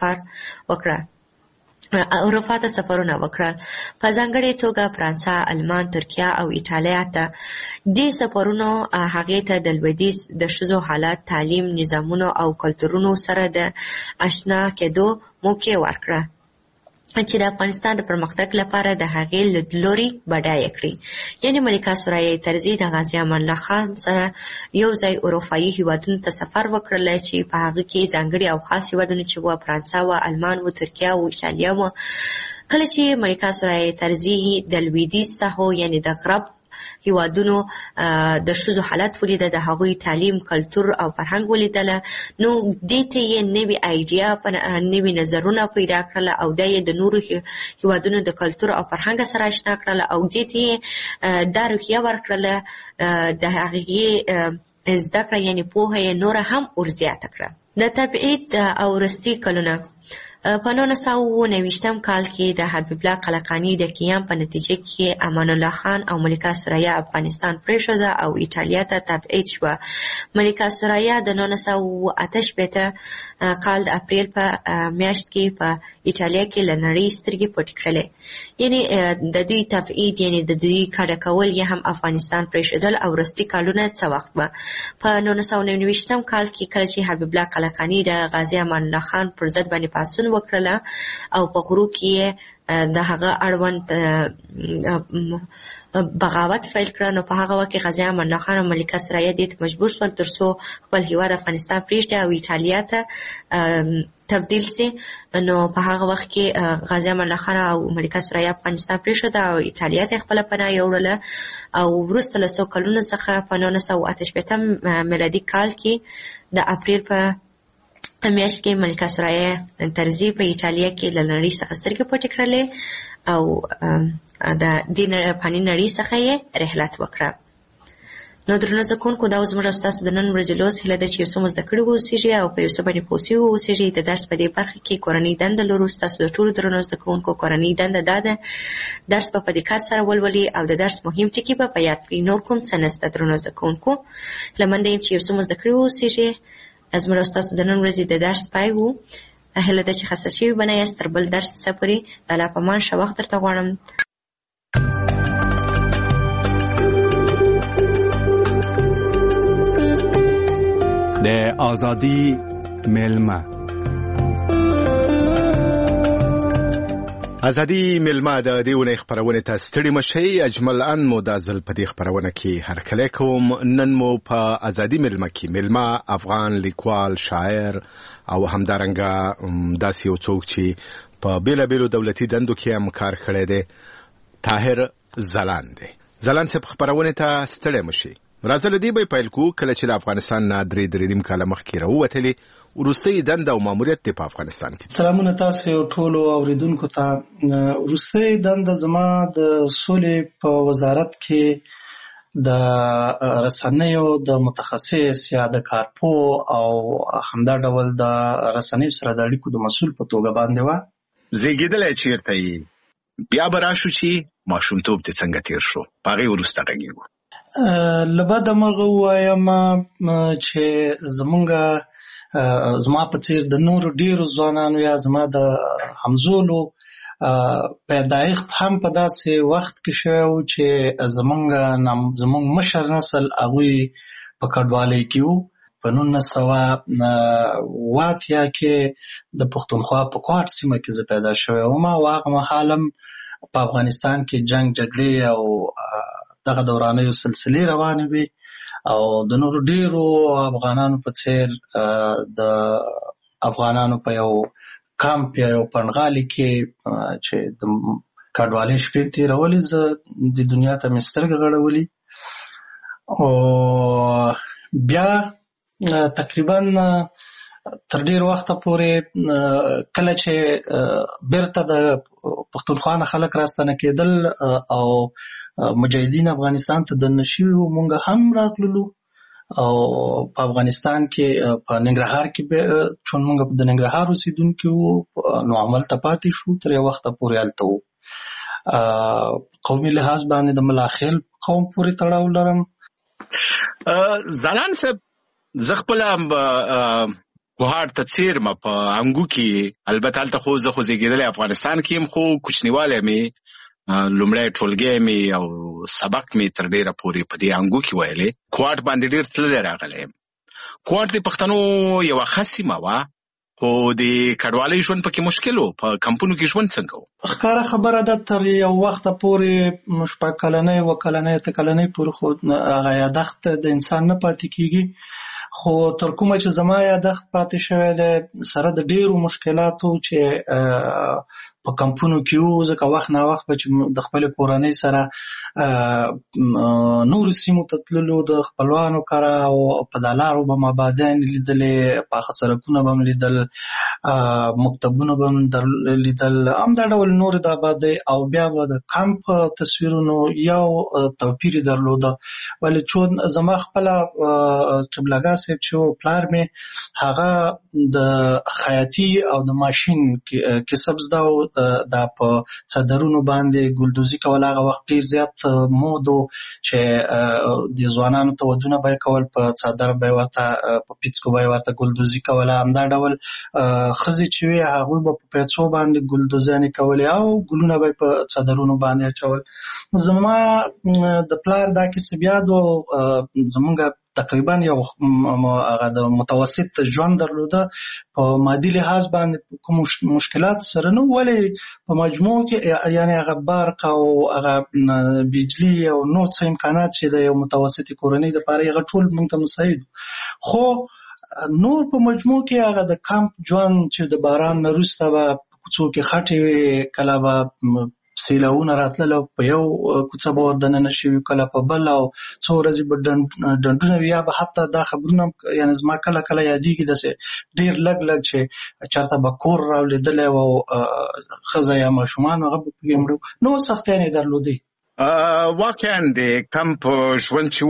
ته سفرونه وکړل، په ځانګړې توګه فرانسه، المان، ترکیه او ایټالیا ته. دې سفرونو هغې ته د لویدیځ د ښځو حالت، تعلیم، نظامونو او کلتورونو سره د اشنا کېدو موقع ورکړه چې د افغانستان د پرمختګ لپاره د هغې لیدلوري بډایه کړي. یعنې ملکه ثریا طرزي د غازي امان الله خان سره یو ځای اروپایي هیوادونو ته سفر وکړلی چې په هغه کې ځانګړي او خاص هیوادونه چې وه فرانسه وه، المان وه، ترکیه وه، ایټالیا وه. کله چې ملکه ثریا طرزي د لویدیځ ساحو یعنې د غرب هیوادونو د ښځو حالت ولیده، د هغوی تعلیم، کلتور او فرهنګ ولیدله، نو دې ته یې نوې ایډیا، نوې نظرونه پیدا کړله او دا یې د نورو هیوادونو د کلتور او فرهنګ سره اشنا کړله او دې ته یې دا روحیه ورکړله، د هغې زده کړه یعنې پوهه یې نوره هم ورزیاته کړه. د تبعید او وروستي کلونه. په 1929 کال کې د حبیب الله قلقانی د قیام په نتیجه کې امان الله خان او ملکه ثریا افغانستان پرېښوده او ایټالیا ته تبعید شوه. ملکه ثریا د 1988 کال د اپریل په میاشت کې په ایټالیا کې له نړۍ سترګې پټې کړلې. یعنې د دوی تبعید یعنې د دوی کډه کول یې هم افغانستان پرېښودل او وروستي کالونه څه وخت به په 1999 کال کې کله چې حبیب الله قلقانی د غازي امان الله خان پر ضد باندې پاڅون وکړله او په غرو کې د هغه اړوند بغاوت فیل کړه، نو په هغه وخت کې غازي امان الله خان او ملکه ثریا دې ته مجبور شول تر څو خپل هیواد افغانستان پرېږدي او ایټالیا ته تبدیل سي. نو په هغه وخت کې غازي امان الله خان او ملکه ثریا افغانستان پرېښوده او ایټالیا ته خپله پناه یوړله او وروسته له څو کلونو څخه په 1988 میلادي کال کې د اپریل په میاشت کې ملکه ثریا طرزي په ایټالیا کې له نړۍ څخه سترګې پټې کړلې او د دې فاني نړۍ څخه یې رحلت وکړه. نو درنو زده کوونکو، دا زموږ او ستاسو د نن ورځې لوست هیله ده چې یو څه مو زده کړي واوسېږي او په یو څه باندې پوه سوي واوسېږي. د درس په دې برخه کې کورنۍ دنده لرو. ستاسو د ټولو درنو زده کوونکو کورنۍ دنده دا ده درس په دقت سره ولولي او د درس مهم ټکي به په یاد کړي. نور کوم څه نشته درنو زده کوونکو. هیله منده یم چې یو څه مو زده کړي واوسېږي. زموږ او ستاسو د نن ورځې د درس پای و. هیله ده چې خسته شوي به نه یاست. تر بل درس پورې د الله په امان ښه وخت درته غواړم. د ازادي میلمه ازادي میلمه د دې ونې خپرونې ته ستړي مشئ. اجمل ان مو دا ځل په دې خپرونه کې هرکلی کوم. نن مو په ازادي میلمه کې میلمه افغان لیکوال، شاعر او همدارنګه داسې یو څوک چې په بیلابیلو دولتي دندو کې هم کار کړی دی، طاهر ځلاند دی. ځلاند صاحب خپرونې ته ستړي مشئ. راځه له دې به پیل کوو. کله چې له افغانستان نه 3.5 کاله مخکې راووتلې، وروستۍ دنده او ماموریت دی په افغانستان کې. سلامونه تاسو ټولو اوریدونکو ته. وروستۍ دنده زما د سولې په وزارت کې د رسنیو د متخصص یا د کارپو او همدا ډول د رسنیو سره د اړیکو د مسؤل په توګه باندې و. زیږیدلی چیرته یې؟ بیا به راشو چې ماشومتوب دې څنګه تیر شو؟ په هغې وروسته غږیږو. له بده مرغه ووایم چې زما په څیر د نورو ډیرو ځوانانو یا زما د همزولو پیدایښت هم په داسې وخت کې شوی و چې زمونږ مشر نسل هغوی په کډوالۍ کې وو. په 1980 کې د پښتونخوا په کوټ سیمه کې زه پیدا شوی وم او هغه مهال هم په افغانستان کې جنگ جګړې او دغه دورانیو سلسلې روانې وي او د نورو ډیرو افغانانو په څیر د افغانانو په یو کامپ یا یو پنډغالي کې چې د کډوالۍ شپې تېرولې، زه د دنیا ته مې سترګې غړولې او بیا تقریبا تر ډیر وخته پورې کله چې بیرته د پښتونخوا نه خلک راستنه کېدل او مجاهدین افغانستان ته دننه شوي وو، مونږ هم راغللو او په افغانستان کې په ننګرهار کې چون مونږ د ننګرهار اوسېدونکي وو نو همالته پاتې شو تر یو وخته پورې هلته وو. قومي لحاظ باندې د ملاخیل قوم پورې تړاو لرم. ځلاند صاحب، زه خپله کوهاټ ته څیرمه په انګو کې، البته هلته خو زه زیږېدلی افغانستان کې یم خو کوچنیوالی مې لومړی ټولګی مې او سبق مې تر ډیره پورې په دې انګو کې ویلې. کوهاټ باندې ډیر تللی راغلی یم. کوهاټ د پښتنو یوه ښه سیمه وه خو د کډوالۍ ژوند پکې مشکل و. په کمپونو کې ژوند څنګه و؟ ښکاره خبره ده تر یو وخته پورې 6 کلنۍ 7 کلنۍ 8 کلنۍ پورې خو هغه یادښت د انسان نه پاتې کېږي، خو تر کومه چې زما یادښت پاتې شوی دی سره د ډیرو مشکلاتو چې په کمپونو کې وو، ځکه وخت نا وخت به چې د خپل کورنۍ سره نور سیمو ته تللو، د خپلوانو کره او په دلارو به مابادیان لیدلې، پاخه سړکونه به لیدل، مکتبونه به لیدل، همدا ډول نور د آبادۍ. او بیا به د کمپ تصویرونو یو توپیر درلوده، ولې چون زما خپله قبلګاه صاحب چې پلار مې هغه د خیاطي او د ماشین کسب زده و، دا په څادرونو باندې ګلدوزي کول. هغه وخت ډېر زیات مود و چې د ځوانانو ته ودونه به یې کول، په څادر به یې ورته، په پیڅکو به یې ورته ګلدوزي کوله. همدا ډول ښځې چې وې هغوی به په پیڅو باندې ګلدوزیانې کولې او ګلونه به یې په څادرونو باندې اچول. زما د پلار دا کسب یاد و. زمونږ تقریبا یو هغه د متوسط ژوند درلوده، په مادي لحاظ باندې کوم مشکلات سره نه، ولې په مجموع کې یعنی هغه برق او هغه بجلی او نور څه امکانات چې د یو متوسطې کورنۍ دپاره هغه ټول موږ ته مساعد. خو نور په مجموع کې هغه د کمپ ژوند چې د باران نه وروسته به په کوڅو کې خټې وې، کله به سیلاونه راتلل او په یو کوڅه به وردننه شوي، کله په بل، او څو ورځې به ډنډونه وي. یا به حتی دا خبرونه یعنې زما کله کله یادېږي داسې ډېر لږ چې چېرته به کور راولېدلی و او ښځه یا ماشومان هغه به پکې مړه، نو سختیانې درلودې. واقعا د کمپ ژوند چې و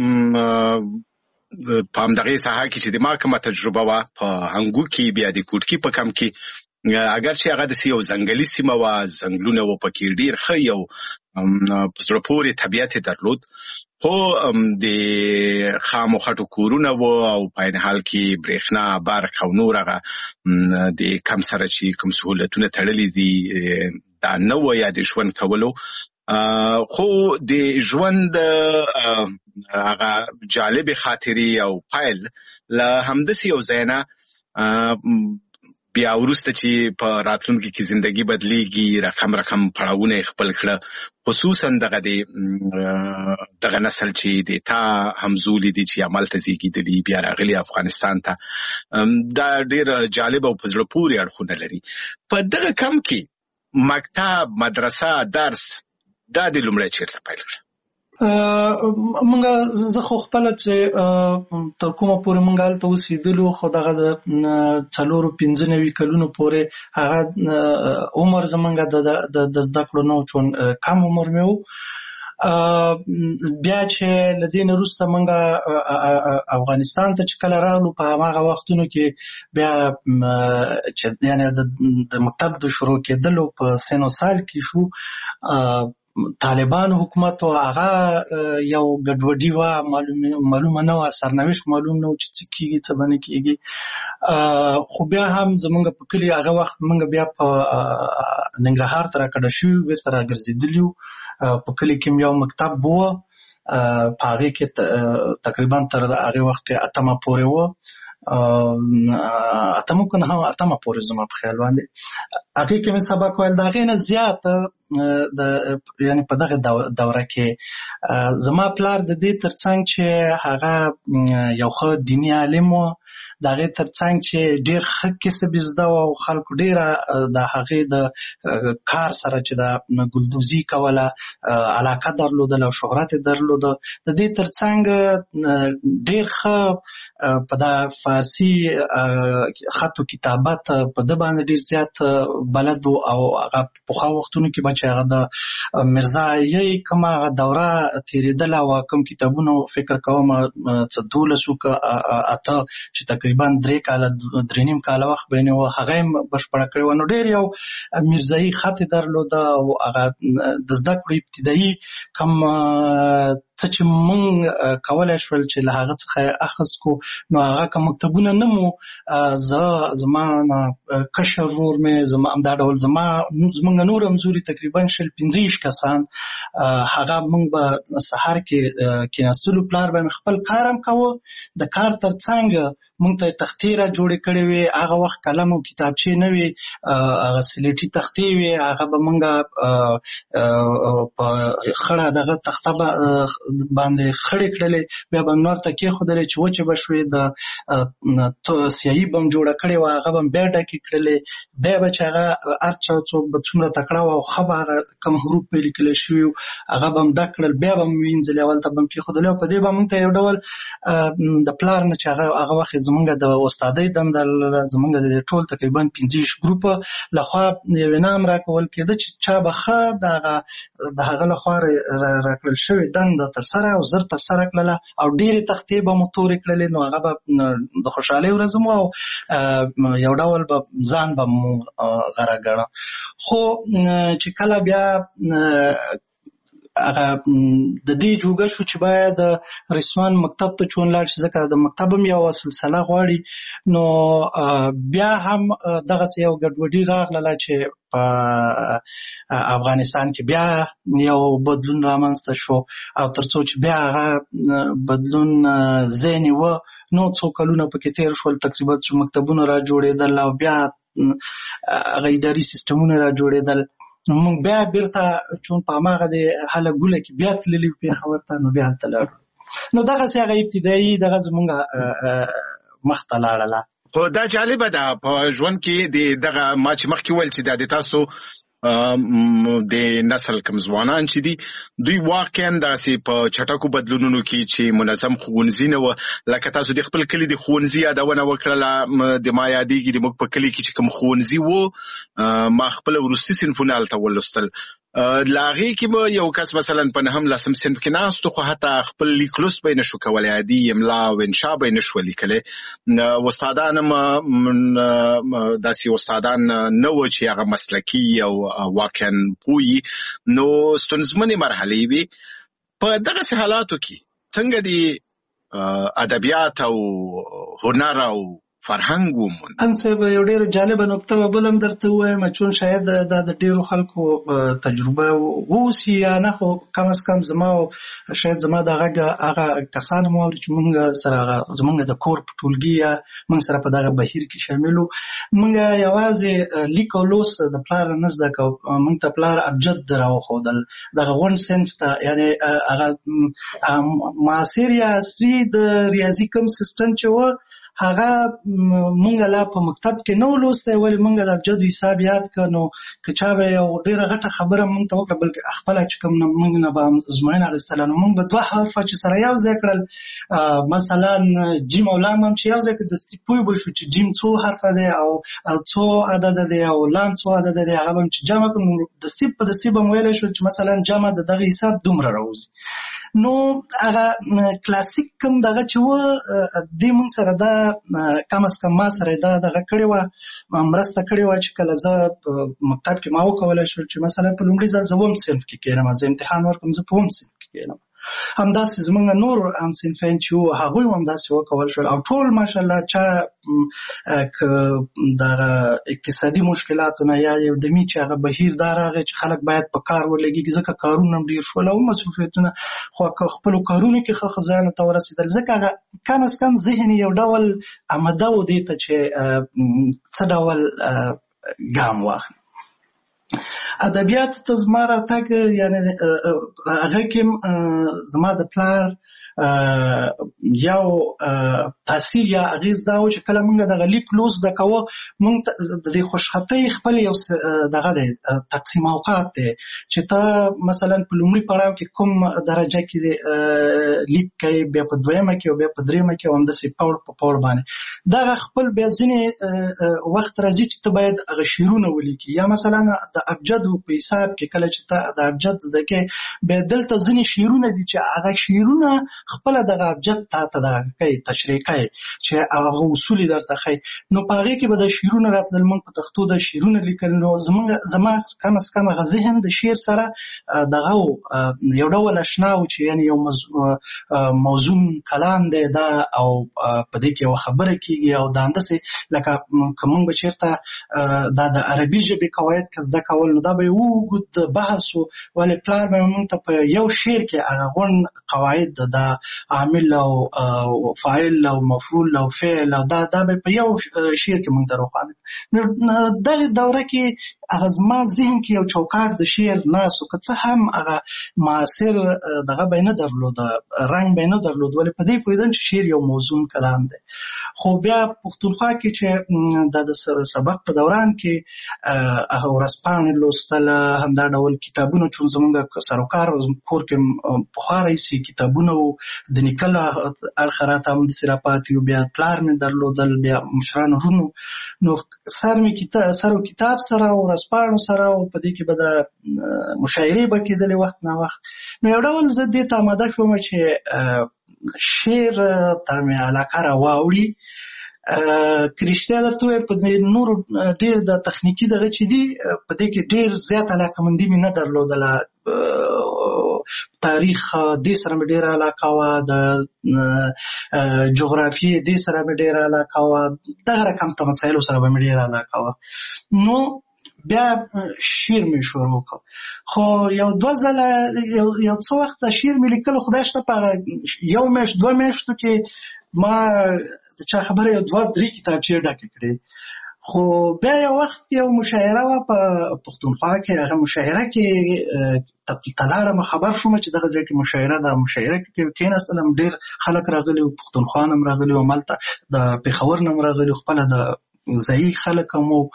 په همدغې ساحه کې چې د ما کومه تجربه وه په هنګو کې، بیا د کوټکي په کمپ کې، اگر چې هغه داسې یو ځنګلي سیمه وه، ځنګلونه وو پکې، ډېر ښه یو په زړه پورې طبیعت یې درلود، خو د خامو خټو کورونه وو او په عین حال کې برېښنا، برق او نور هغه د کم سره چې کوم سهولتونه تړلي دي دا نه وه یا د ژوند کولو. خو د ژوند هغه جالب خاطرې او پایل له همداسې یو ځای نه بیا وروسته چې په راتلونکي کې زندگی بدلیږي، رقم پړاوونه یې خپل کړه، خصوصا دغه نسل چې د تا همزولي دي چې عمل ته زیږېدلي، بیا راغلي افغانستان ته، دا ډېر جالب او په زړه پورې اړخونه لري. په دغه کم کې مکتب، مدرسه، درس دا د لومړی چېرته پیل کړه؟ زه خو خپله چې تر کومه پورې موږ هلته اوسېدلو، خو دغه د 4-5 کلونو پورې هغه عمر زموږ د زده کړو نه و، چون کم عمر مې و. بیا چې له دې نه وروسته موږ افغانستان ته چې کله راغلو، په هماغه وختونو کې بیا چې یعنې د مکتب د شروع کېدلو په سن و سال کې شو، طالبان حکومت و، هغه یو ګډوډي وه، معلومه نه وه، سرنوشت معلوم نه و چې څه کېږي څه به نه کېږي. خو بیا هم زموږ په کلي هغه وخت موږ بیا په ننګرهار ته راکډه شوي، بېرته راګرځېدلي وو. په کلي کې یو مکتب وه، په هغې کې تقریبا تر هغې وخت کې 8مه پورې وه، 8مه که 9مه پورې زما په خیال باندې. هغې کې مې سبق ویل. د هغې نه زیات یعنې په دغه دوره کې زما پلار د دې ترڅنګ چې هغه یو ښه دیني عالم و، د هغې ترڅنګ چې ډېر ښه کسب یې زده و او خلکو ډېره د هغې د کار سره چې د ګلدوزي کوله علاقه درلودله او شهرت یې درلوده. د دې ترڅنګ ډېر ښه په دا فارسي خط و کتابت په ده باندې ډېر زیات بلد و. او هغه پخوا وختونو کې به چې هغه د مرزایي کومه هغه دوره تېرېدله او کوم کتابونه فکر کوم 12 که 8 چې تقریبا 3 کاله 3.5 کاله وخت به یې هغه یې بشپړه کړې وه. نو ډېر یو مرزایي خط یې درلوده او هغه د زده کړو ابتدایي کوم څه چې مونږ کولی شول چې له هغه څخه یې اخذ کو، نو هغه که مکتبونه نه مو، زما کشر ورور مې، همدا ډول زمونږ نور همزوري تقریبا 15 کسان، هغه مونږ به سهار کې کېناستلو، پلار به مې خپل کار هم کوه، د کار تر څنګ مونږ ته تختې را جوړې کړې وې. هغه وخت قلم او کتابچې نه وې، هغه سلیټي تختې وې، هغه به مونږ په خړه دغه تخته باندې خړې کړلې، بیا به نور ته کېښودلې چې وچې به شوې، د سیاهي به هم جوړه کړې وه هغه به هم بیا ډکې کړلې، بیا به چې هغه هر چا څوک به څومره تکړه وه او ښه به هغه کوم حروف به یې لیکلی شوي وو هغه به هم ډک کړل، بیا به هم وینځلې، اول ته به هم کېښودلې او په دې به موږ ته یو ډول د پلار نه چې هغه وخت زموږ د استادۍ دنده لرله، زموږ د ټول تقریبا 15 ګروپه لخوا یو انعام راکول کېده چې چا به ښه د هغه لخوا راکړل شوې دنده ترسره او زر ترسره کړله او ډېرې تختې به مو تورې کړلې، نو هغه به د خوشحالۍ ورځ مو او یو ډول به ځان به مو غره ګڼه. خو چې کله بیا هغه د دې جوګه شو چې باید رسمان مکتب ته چون لاړ شي، ځکه د مکتب هم یو سلسله غواړي، نو بیا هم دغسې یو ګډوډي راغله چې په افغانستان کې بیا یو بدلون رامنځته شو او تر څو چې بیا هغه بدلون ځای نیوه نو څو کلونه پکې تېر شول، تقریبا چې مکتبونه را جوړېدل او بیا هغه اداري سیستمونه را جوړېدل، موږ بیا بیرته چون په هماغه د هله ګوله کې بیا تللي وو پېښور ته، نو بیا هلته لاړو. نو دغسې هغه ابتدایي دغه زموږ مخ ته لاړله. خو دا جالبه ده په ژوند کې دغه ما چې مخکې ویل چې دا د تاسو د نسل کم ځوانان چې دي دوی واقعا داسې په چټکو بدلونونو کې چې منظم ښوونځي نه وه، لکه تاسو د خپل کلي د ښوونځي یادونه وکړله، د ما یادېږي د موږ په کلي کې چې کوم ښوونځي وو ما خپله وروستي صنفونه هلته ولوستل، له هغې کې به یو کس مثلا په 9 صنف کې ناست خو حتی خپل لیک لوست به یې نه شو کولی، عادي املا او انشا به یې نه شوه لیکلی، استادان هم داسې استادان نه وو چې هغه مسلکي او واقعا پوهي، نو ستونزمنې مرحلې وي. په دغسې حالاتو کې څنګه د ادبیات او هنر او فرهنګ وموند؟ انصب یو ډېره جالبه نکته به بل هم درته ووایم، چون شاید دا د ډېرو خلکو تجربه واوسي یا نه، خو کم از کم زما شاید زما د هغه کسان هم واوري چې موږ سره زموږ د کور په ټولګي یا موږ سره په دغه بهیر کې شامل وو. موږ یوازې لیک او لوست د پلار نه زده کوو، موږ ته پلار ابجد راوښودل دغه غونډ صنف ته، یعنې هغه معاصر یا عصري د ریاضي کوم سیسټم چې و هغه مونږ لا په مکتب کې نه ولوستی، ولې مونږ د ابجد حساب یاد کړ، نو که چا به یو ډېره غټه خبره مونږ ته وکړه بلکې خپله چې کوم مونږ نه به ازموینه اخیستله، نو مونږ به 2 حرفه چې سره یو ځای کړل، مثلا جیم او لام هم چې یو ځای کړه دستي پوه به شو چې جیم څو حرفه دی او څو عدده دی او لام څو عدده دی، هغه به هم چې جمع کړو دستي په دستي به م ویلی شول چې مثلا جمع د دغه حساب دومره راوځي. نو هغه کلاسیک کوم دغه چې و دې مونږ سره دا کم از کم ما سره دا دغه کړې وه، مرسته کړې وه چې کله زه په مکتب کې ما وکولی شول چې مثلا په لومړي ځل زه 2 صنف کې کېنم، زه امتحان ورکړم زه په 2 صنف کې کېنم، همداسې زموږ نور هم صنفین چې وو هغوی هم همداسې وکول شول او ټول ماشاءالله چا که دغه اقتصادي مشکلاتو نه یا یو دمي چې هغه بهیر دا راغی چې خلک باید په کار ولګېږي، ځکه کارونه هم ډېر شول او مصروفیتونه، خو که خپلو کارونو کې ښه ځایونو ته ورسېدل، ځکه هغه کم از کم ذهن یو ډول آمده و دې ته چې څه ډول ګام واخلي. ادبیاتو ته زما راتګ یعنې هغه کې زما د پلار یو تاثیر یا اغیز دا و چې کله موږ دغه لیک لوست زده کوو موږ د دې خوشخطۍ خپل یو دغه دی تقسیم اوقات دی چې ته مثلا په لومړي پړاو کې کوم درجه کې لیک کوي، بیا په دویمه کې او بیا په دریمه کې او همداسې پوړ په پوړ باندې دغه خپل بیا ځینې وخت راځي چې ته باید هغه شعرونه ولیکي، یا مثلا د ابجدو په حساب کې کله چې ته د ابجد زده کوې بیا دلته ځینې شعرونه دي چې هغه شعرونه خپل دغه ابجد ته دغه کوي تشریح کوي چې هغه اصول درته ښیي، نو په هغې کې به د شعرونه راتلل، موږ په پښتو د شعرونه لیکل، نو زما کم از کم هغه ذهن د شعر سره دغه یو ډول اشنا و چې یعنې یو موزون کلام دی دا او په دې کې یوه خبره کېږي او دا همداسې لکه که موږ به چېرته دا د عربي ژبې قواعد که زده کول نو دا به یې اوږد بحث و، ولې پلار به موږ ته په یو شعر کې هغه غونډ قواعد د عامل او فاعل او مفعول او فعل او دا به په یو شعر کې موږ ته روښانه نو دغه دوره کې هغه زما ذهن کې یو چوکاټ د شعر ناسو که څه هم هغه معاصر دغه به نه درلود رنګ به نه درلود ولې په دې پوهېدم چې شعر یو موزون کلام دی خو بیا پښتونخوا کې چې د سبق په دوران کې هغه ورځپاڼې لوستل همدا ډول کتابونه چې زموږ سروکار کور کې پخوا راهیسې کتابونه و د نیکه له اړخه راته همداسې راپاتې بیا پلار مې درلودل بیا مشرانو ورونو نو سر و کتاب سره او ورځپاڼو سره او په دې کې به د مشاعرې به کېدلې وخت نه وخت نو یو ډول زه دې ته آماده شوم چې شعر ته مې علاقه راواوړي که رښتیا درته ووایم په نورو ډېر د تخنیکي دغه چې دي په دې کې ډېر زیات علاقهمندي مې نه درلودله تاریخ دې سره مې ډېره علاقه وه د جغرافیې دې سره مې ډېره علاقه وه دغه رقم ته مسایلو سره به مې ډېره علاقه وه نو بیا شعر مې شروع وکړ خو یو دوه ځله یو څه وخت د شعر مې لیکلو خدای شته په یو میاشت دوه میاشتو کې ما د چا خبره یو دوه درې کتابچې ډکې کړې خو بیا یو وخت یو مشاعره وه په پښتونخوا کې هغه مشاعره کې تلاړم خبر شوم چې دغه ځای کې مشاعره ده مشاعره کې کېناستلم ډېر خلک راغلي وو پښتونخوا نه هم راغلي وو هملته د پېښور نه هم راغلي وو خپله د ځایي خلک هم وو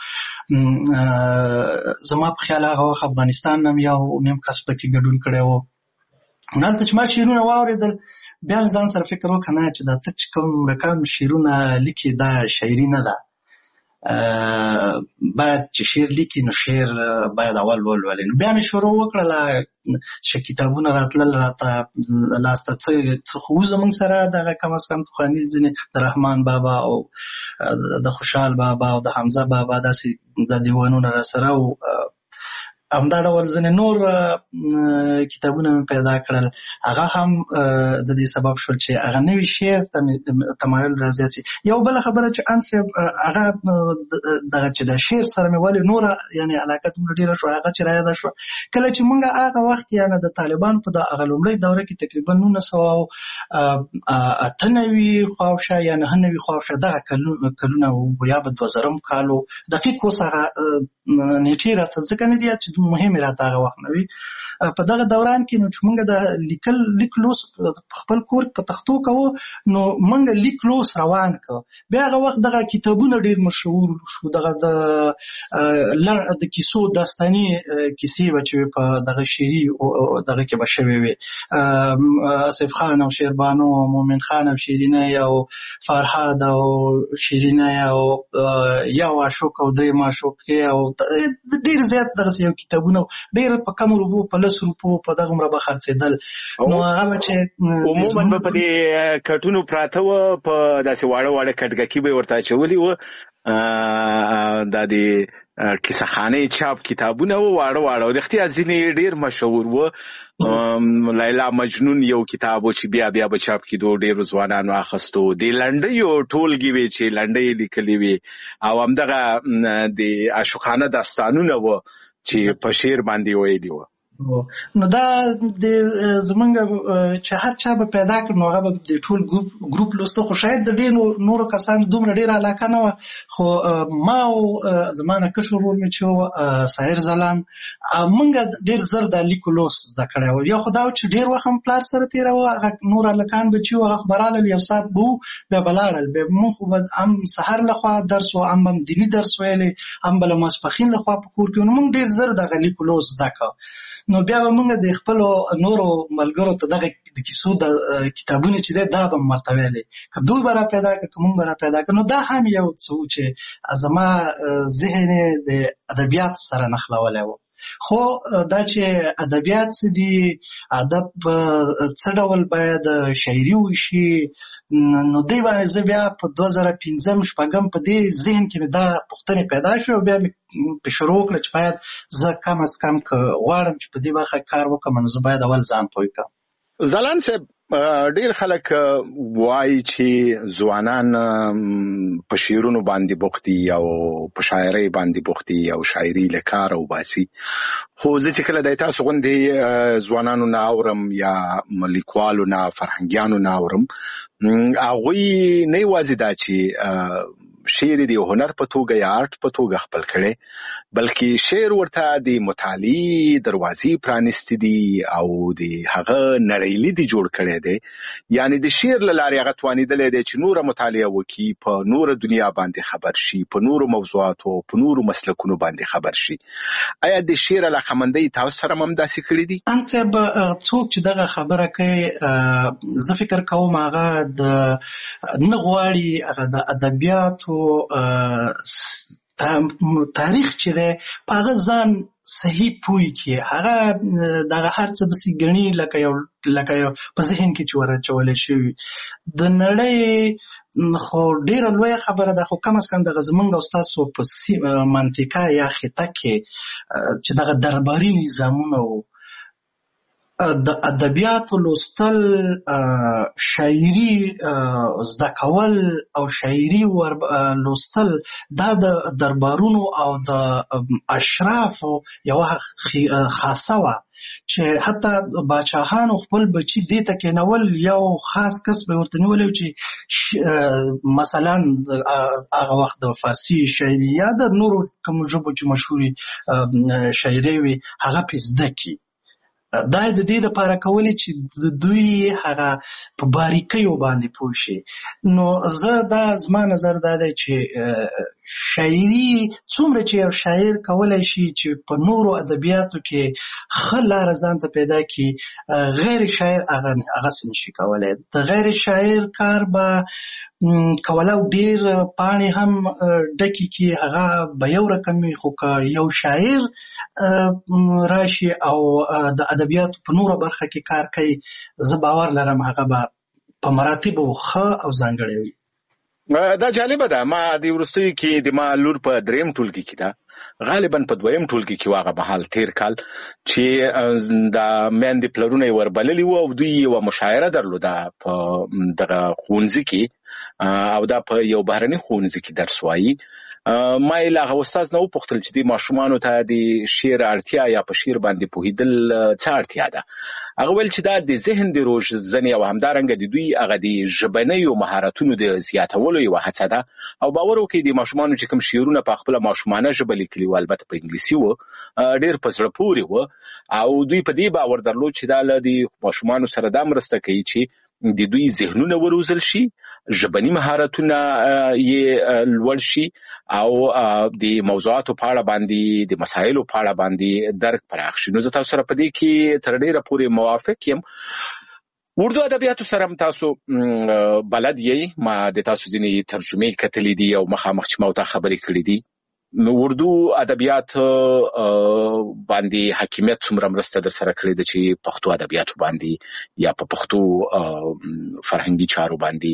زما په خیال هغه وخت افغانستان نه هم یو نیم کس پکې ګډون کړی وو نو هلته چې ما شعرونه واورېدل بیا ځان سره فکر وکړه نه چې دا ته چې کوم رقم شعرونه لیکي دا شاعري نه ده باید چې شعر لیکي نو شعر باید اول ولولې نو بیا مې شروع وکړله چې کتابونه راتلل راته لاسته څه خو زموږ سره دغه کم از کم پخواني ځینې د رحمان بابا او د خوشحال بابا او د حمزه بابا داسې د دیوانونه را سره او همدا ډول ځینې نور کتابونه مې پیدا کړل هغه هم د دې سبب شول چې هغه نوي شعر ته تمایل رازیات شي یو بله خبره چې ان صاحب هغه دغه چې د شعر سره مې ولې نوره یعنې علاقه دومره ډېره شوه هغه چې رایاده شوه کله چې موږ هغه وخت یعنې د طالبان په د هغه لومړۍ دوره کې تقریبا 1998 خواوشا یا 99 خواوشا دغه کلونه یا به 2000 کالو دقیق اوس هغه نیټې راته ځکه نه دي چې مهمې راته هغه وخت نه وي په دغه دوران کې نو چې موږ د لیک لوس په خپل کور په تختو کوو نو موږ لیک لوس روان کړ بیا هغه وخت دغه کتابونه ډېر مشهور شو دغه د کیسو داستاني کیسې به چې په دغه شعري دغه کې به شوې وي آصف خان او شیربانو او مومن خان او شیرینه او فرهاد او شیرینه او یو عاشق او درې معشوقې او ډېر زیات دغه یو کتابونه ډېر په کم روپو په 10 روپو په دغه عمره به خرڅېدل نو هغه به چې عموما به په دې کټونو پراته وه په داسې واړه کټګکي به یې ورته اچولي وه دا د کیسهخانې چاپ کتابونه وه واړه رښتیا ځینې ډېر مشهور وه لیلا مجنون یو کتاب و چې بیا به چاپ کېدو ډېرو ځوانانو اخیستو د لنډیو ټولګې وې چې لنډۍ لیکلې وې او همدغه د عاشقانه داستانونه وه چې په شعر باندې ویلي وه نو دا د زمونږ چې هر چا به پیدا کړ نو هغه به د ټول ګروپ لوسته خو شاید د ډېرو نورو کسانو دومره ډېره علاقه نه وه خو ما او زما نه کشر ورور مې چې و ساحر ځلان موږ ډېر زر د لیکو لوس زده کړی و یو خو دا و چې ډېر وخت هم پلار سره تېراوه هغه نور هلکان به چې و هغه خو به رالل یو ساعت به و بیا به لاړل بیا مونږ خو به هم سهار لخوا درس و هم دیني درس ویلی هم به له ماسپښین لخوا په کور کې نو مونږ ډېر زر دغه لیکو لوس زده کړه نو بیا به موږ د خپلو نورو ملګرو ته دغه د کیسو د کتابونه چې دی دا به م ورته ویلی که دوی به را پیدا کړه که موږ به را پیدا کړه نو دا هم یو څه و چې زما ذهن یې د ادبیاتو سره نښلولی و خو دا چې ادبیات څه دي ادب څه ډول باید شاعري وشي نو دی باندې زه بیا په 2005 په دې ذهن کې مې دا پوښتنې پیدا شوې او بیا مې شروع وکړه چې باید زه کم از کم که غواړم چې په دې برخه کار وکړم نو زه باید اول ځان پوه کړم ځلان صاحب ډیر خلک وایي چې ځوانان په شعرونو باندې بوخت دي او په شاعرۍ باندې بوخت دي او شاعري له کاره وباسي خو زه چې کله د تاسو غوندې ځوانانو نه اورم یا لیکوالو نه فرهنګیانو نه اورم هغوی نه یوازې دا چې شعر دی هنر په توګه یا آرټ په توګه خپل کړي، بلکې شعر ورته د مطالعې دروازې پرانستې دي او د هغه نړۍ دی جوړ کړي دي. یعنی د شعر له لارې هغه توانیدلی دی چې نوره مطالعه وکړي، په نوره دنیا باندې خبر شي، په نورو موضوعاتو، په نورو مسلکونو باندې خبر شي. آیا د شعر علاقمندۍ تاسو سره هم داسې کړي دي؟ انصب څوک چې دغه خبره کوي زه فکر کوم هغه د نه غواړي هغه د ادبیاتو تاریخ چې دی په هغه ځان صحیح پوی کړي. هغه دغه هر څه داسې ګڼي لکه یو په ذهن کې چې ورچولی شوي. د نړۍ خو ډیره لویه خبره ده، خو کم از کم دغه زمونږ او ستاسو په منطقه یا خطه کې چې دغه درباري نظامونه و، د ادبیاتو لوستل، شاعري زده کول او شاعري لوستل دا د دربارونو او د اشرافو یوه خاصه وه چې حتی باچاهانو خپل بچي دې ته کېنول، یو خاص کس به ورته نیولی چې مثلا هغه وخت د فارسي شاعري یا د نورو کومو ژبو چې مشهوري شاعري وي هغه پې زده کړي. دا د دې دپاره کولی چې دوی هغه په باریکیو باندې پوه شي. نو زه دا زما نظر دا دی چې شاعري څومره چې یو شاعر کولی شي چې په نورو ادبیاتو کې ښه لاره ځان ته پیدا کړي، غیر شاعر هغسې نشي کولی. د غیر شاعر کار به کولو ډېر پاڼې هم ډکې کړي، هغه به یو رقم وي، خو که یو شاعر راشي او د ادبیاتو په نوره برخه کې کار کوي، زه باور لرم هغه به په مراتبو ښه او ځانګړی وي. دا جالبه ده. ما د وروستیو کې د ما لور په 3م ټولګي کې ده، غالبا په 2م ټولګي کې هغه مهال تیر کال چې د میندې پلرونه یې وربللي وو او دوی یوه مشاعره درلوده په دغه ښوونځي کې، او دا په یو بهرني ښوونځي کې درس وایي. ما یې له هغه استاد نه وپوښتل چې د ماشومانو ته د شعر اړتیا یا په شعر باندې پوهېدل څه اړتیا ده. هغه ویل چې دا د ذهن د روزنې او همدارنګه د دوی هغه د ژبنیو مهارتونو د زیاتولو یوه هڅه ده. او باور وکړئ د ماشومانو چې کوم شعرونه په خپله ماشومانه ژبه لیکلي وو، البته په انګلیسي وو، ډېر په زړه پورې وو، او دوی په دې باور درلود چې دا له د ماشومانو سره دا مرسته کوي چې د دوی ذهنونه وروزل شي، ژبني مهارتونه یې لوړ شي، او د موضوعاتو په اړه باندې، د مسایلو په اړه باندې درک پراخ شي. نو زه تاسو سره په دې کې تر ډېره پورې موافق یم. اردو ادبیاتو سره هم تاسو بلد یې، ما د تاسو ځینې ترجمې کتلې دي او مخامخ چې ما ورته خبرې کړې دي. نو اردو ادبیات باندې حاکمیت څومره مرسته در سره کړې ده چې پښتو ادبیاتو باندې یا په پښتو فرهنګي چارو باندې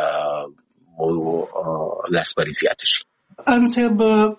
لاسبري زیاته شي؟ انصب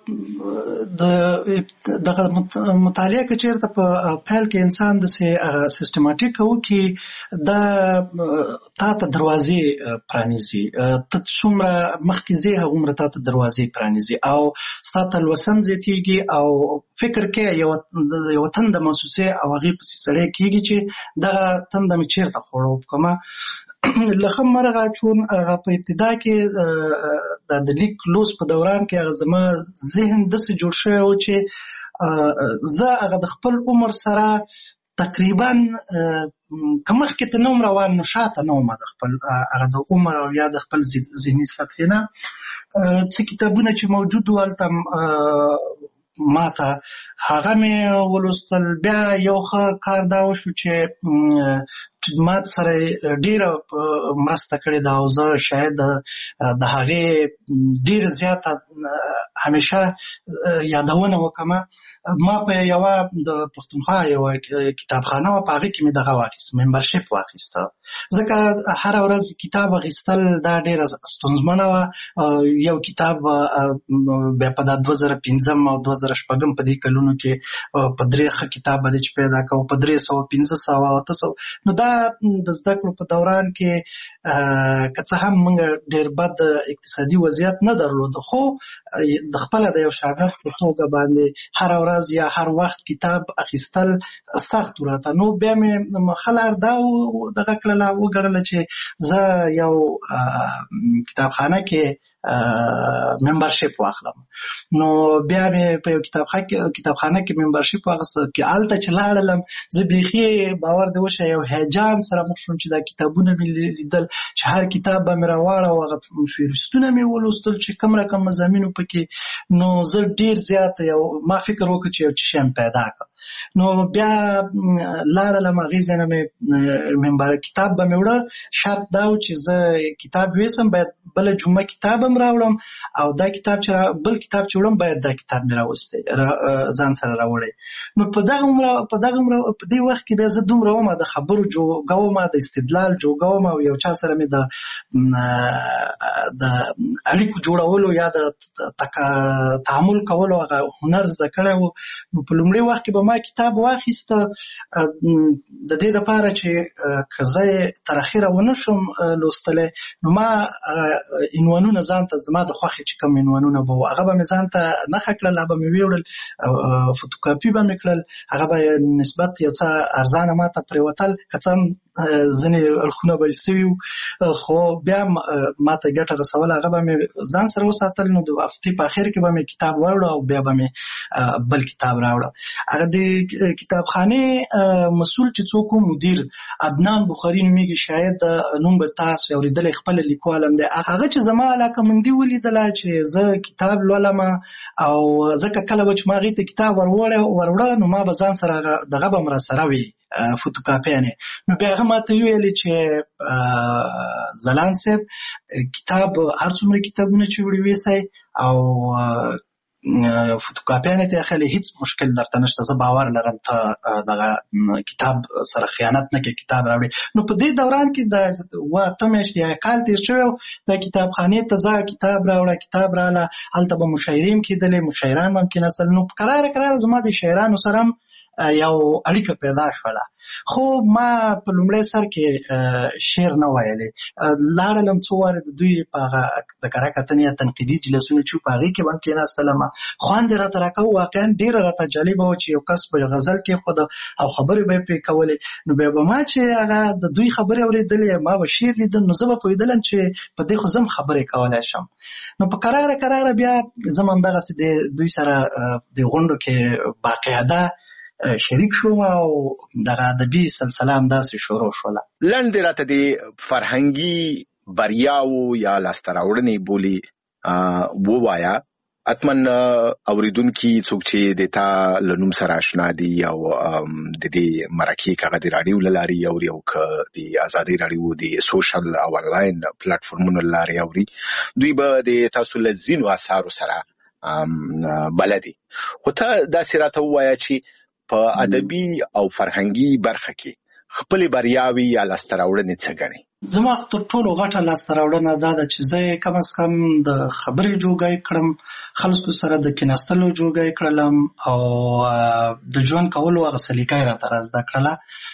دغه مطالعه که چېرته په پیل کې انسان داسې سیستماټیک وکړي، دا تا ته دروازې پرانیزي. ته څومره مخکې ځې هغومره تا ته دروازې پرانیزي او ستا تلوسن زیاتېږي او فکر کې یوه تنده محسوسې او هغې پسې سړی کېږي چې دغه تنده مې چېرته خوړه وکړمه. له ښه مرغه چون هغه په ابتدا کې د لیک لوست په دوران کې هغه زما ذهن داسې جوړ شوی و چې زه هغه د خپل عمر سره تقریبا که مخکې ته نه وم روان نو شاته نه وم د خپل هغه د عمر او یا د خپل ذهني سطحې نه. څه کتابونه چې موجود وو هلته ما ته هغه مې ولوستل. بیا یو ښه کار دا وشو چې ما سره ډېره مرسته کړې ده او زه شاید د هغې ډېره زیاته همیشه یادونه وکړمه. ما په یوه د پښتونخوا یوه کتابخانه وه، په هغې کې مې دغه واخیست، ممبرشپ واخیسته. ځکه هره ورځ کتاب اخیستل دا ډېره ستونزمنه وه. یو کتاب بیا په دا 2005 او 2006 په دې کلونو کې په 3 ښه کتاب به دی چې پیدا کوو په 300 500 او 800. نو دا د زده کړو په دوران کې که څه هم موږ ډېر بد اقتصادي وضعیت نه درلود، خو د خپله د یو شاګرد په توګه باندې هره ورځ یا هر وخت کتاب اخیستل سخت راته. نو بیا مې ښه لار دا دغه کړله، وګڼله چې زه یو کتابخانه کې ممبرشپ واخلم. نو بیا مې په یو کتابخانه کې ممبرشپ واخیسته چې هلته چې لاړلم زه بیخي باور دې وشه یو هیجان سره مخ شوم چې دا کتابونه مې لیدل چې هر کتاب به مې راواړه او هغه فهرستونه مې ولوستل چې کوم رقم مضامینو پکې. نو زه ډېر زیات ما فکر وکړ چې یو څه شی پیدا کړم. نو بیا لاړلم هغې ځای نه مې کتاب به مې وړه. شرط دا و چې زه کتاب ویسم باید بله جمعه کتاب هم راوړم او دا کتاب چې بل کتاب چې وړم باید دا کتاب مې راوستی ځان سره راوړی. نو په دې وخت کې بیا زه دومره وم د خبرو جوګه وم د استدلال جوګه وم او یو چا سره مې د اړیکو جوړولو یا د تعامل کولو هغه هنر زده کړی و. نو په لومړي وخت کې به ما کتاب واخیسته د دې دپاره چې که زه یې تر اخره ونه شم لوستلی نو ما عنوانونه ځان ته زما د خوښې چې کوم عنوانونه به وو هغه به مې ځان ته نښه کړل، هغه به مې ویوړل، فوتوکاپي به مې کړل، هغه به نسبت یو څه ارزانه ما ته پرېوتل، که څه هم ځینې اړخونه به یې سوي وو خو بیا ما ته ګټه رسوله. هغه به مې ځان سره وساتل. نو د هفتې په اخر کې به مې کتاب وروړه او بیا به مې بل کتاب راوړه. هغه د کتابخانې مسؤل چې څوک مدیر عدنان بخاري نومیږي، شاید نوم به تاسو اورېدلی، خپل لیکوال هم دی. هغه چې زما علاقه‌مندي ولیدله چې زه کتاب لولم او ځکه کله به چې ما هغې ته کتاب وروړه نو ما به ځان سره دغه به م راسره وي فوتوکاپیانې. نو بیا هغه ما ته وویلې چې ځلاند صاحب کتاب هر څومره کتابونه چې وړي ویسئ او فوتوکاپیانې ته اخلي هیڅ مشکل درته نشته، زه باور لرم ته دغه کتاب سره خیانت نه کوي، کتاب راوړي. نو په دې دوران کې د 8 میاشتې یا کال تېر شوی و، د کتابخانې ته ځه کتاب راوړه، کتاب راغله، هلته به مشاعرې هم کېدلې، مشاعران به هم کېناستل. نو کراره زما د شاعرانو سره هم یو اړیکه پیدا شوله. خو ما په لومړی سر کې شعر نه ویلې، لاړلم څو وارې د دوی په هغه د کره کتنې یا تنقیدي جلسونه چې په هغې کې به هم کېناستلم، خوند یې راته راکوه. واقعا ډېره راته جالبه وه چې یو کس په غزل کېښود او خبرې به یې پرې کولې. نو بیا به ما چې هغه د دوی خبرې اورېدلې، ما به شعر لیدل، نو زه به پوهېدلم چې په دې خو زه هم خبرې کولی شم. نو په کراره بیا زه هم همدغسې د دوی سره د غونډو کې باقاعده شریک شوم او دغه ادبي سلسله همداسې شروع شوله. لنډ راته د فرهنګي بریاو یا لاسته راوړنې بولي ووایه. حتما اوریدونکي څوک چې د تا له نوم سره اشنا دي او د دې مرکې هغه د راډیو له لارې اوري او که د ازادۍ راډیو د سوشل او آنلاین پلیټفارمونو له لارې اوري، دوی به د تاسو له ځینو اثارو سره بلدي. خو ته داسې راته ووایه چې په ادبي او فرهنګي برخه کې خپلې بریاوې یا لاسته راوړنې څه ګڼې؟ زما تر ټولو غټه لاسته راوړنه دا ده چې زه کم از کم د خبرې جوګی کړم، خلکو سره د کېناستلو جوګی کړلم او د ژوند کولو هغه سلیقه یې راته را زده کړله.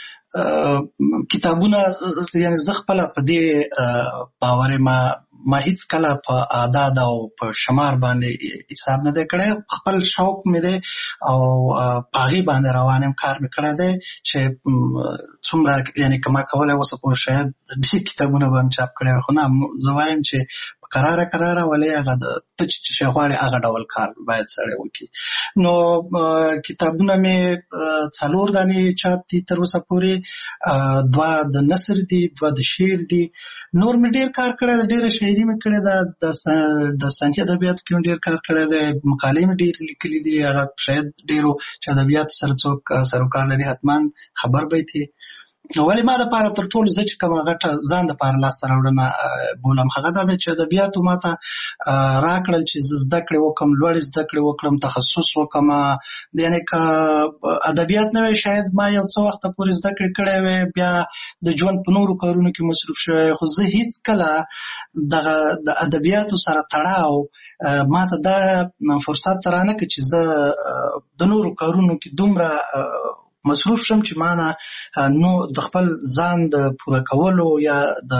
کتابونه یعنې زه خپله په دې باور ما هیڅ کله په اعداد او په شمار باندې حساب نه دی کړی، خپل شوق مې دی او په هغې باندې روان یم، کار مې کړی دی چې څومره یعنې که ما کولی اوسه پورې شاید ډېر کتابونه به هم چاپ کړی وي، خو نه زه وایم چې کراره ولې هغه ته چې شی غواړې هغه ډول کار باید سړی وکړي. نو کتابونه مې 4 دانې چاپ دي تر اوسه پورې، 2 د نثر دي، 2 د شعر دي. نور مې ډېر کار کړی دی، ډېره شاعري مې کړې ده، د داستاني ادبیاتو کې مې ډېر کار کړی دی، مقالې مې ډېرې لیکلي دي. هغه شاید ډېرو چې ادبیاتو سره څوک سروکار لري حتما خبر به یې. ولې ما دپاره تر ټولو زه چې کومه غټه ځان دپاره لاسته راوړنه بولم هغه دا ده چې ادبیاتو ما ته راکړل چې زه زده کړې وکړم، لوړې زده کړې وکړم، تخصص وکړم. یعنې که ادبیات نه وی شاید ما یو څه وخته پورې زده کړې کړی وی، بیا د ژوند په نورو کارونو کې مصروف شوی، خو زه هیڅ کله دغه د ادبیاتو سره تړاو ما ته دا فرصت رانه کړ چې زه د نورو کارونو کې دومره مصروف شم چې ما نه نو د خپل ځان د پوره کولو یا د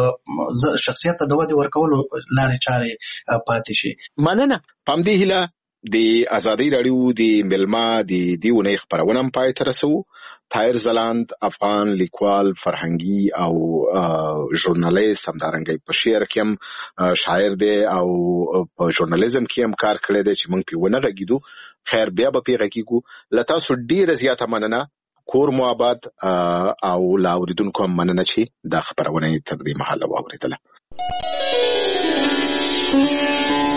شخصیت ته د ودې ورکولو لارې چارې پاتې شي. مننه. په همدې هیله د ازادي رادیو د ملما د دیونه خبرونه پای ته رسو. طاهر زلاند افغان لیکوال، فرهنګي او ژورنالیست همدارنګه په شعر کې هم شاعر دی او په ژورنالیزم کې هم کار کړی دی چې موږ په ونه غږیدو. خیر بیا به پیغه کیږو. لتا سو ډیره زیاته مننه. کور مو آباد او لا اوریدونکو هم مننه چې دا خبرونه تر دې مهاله واوریدله.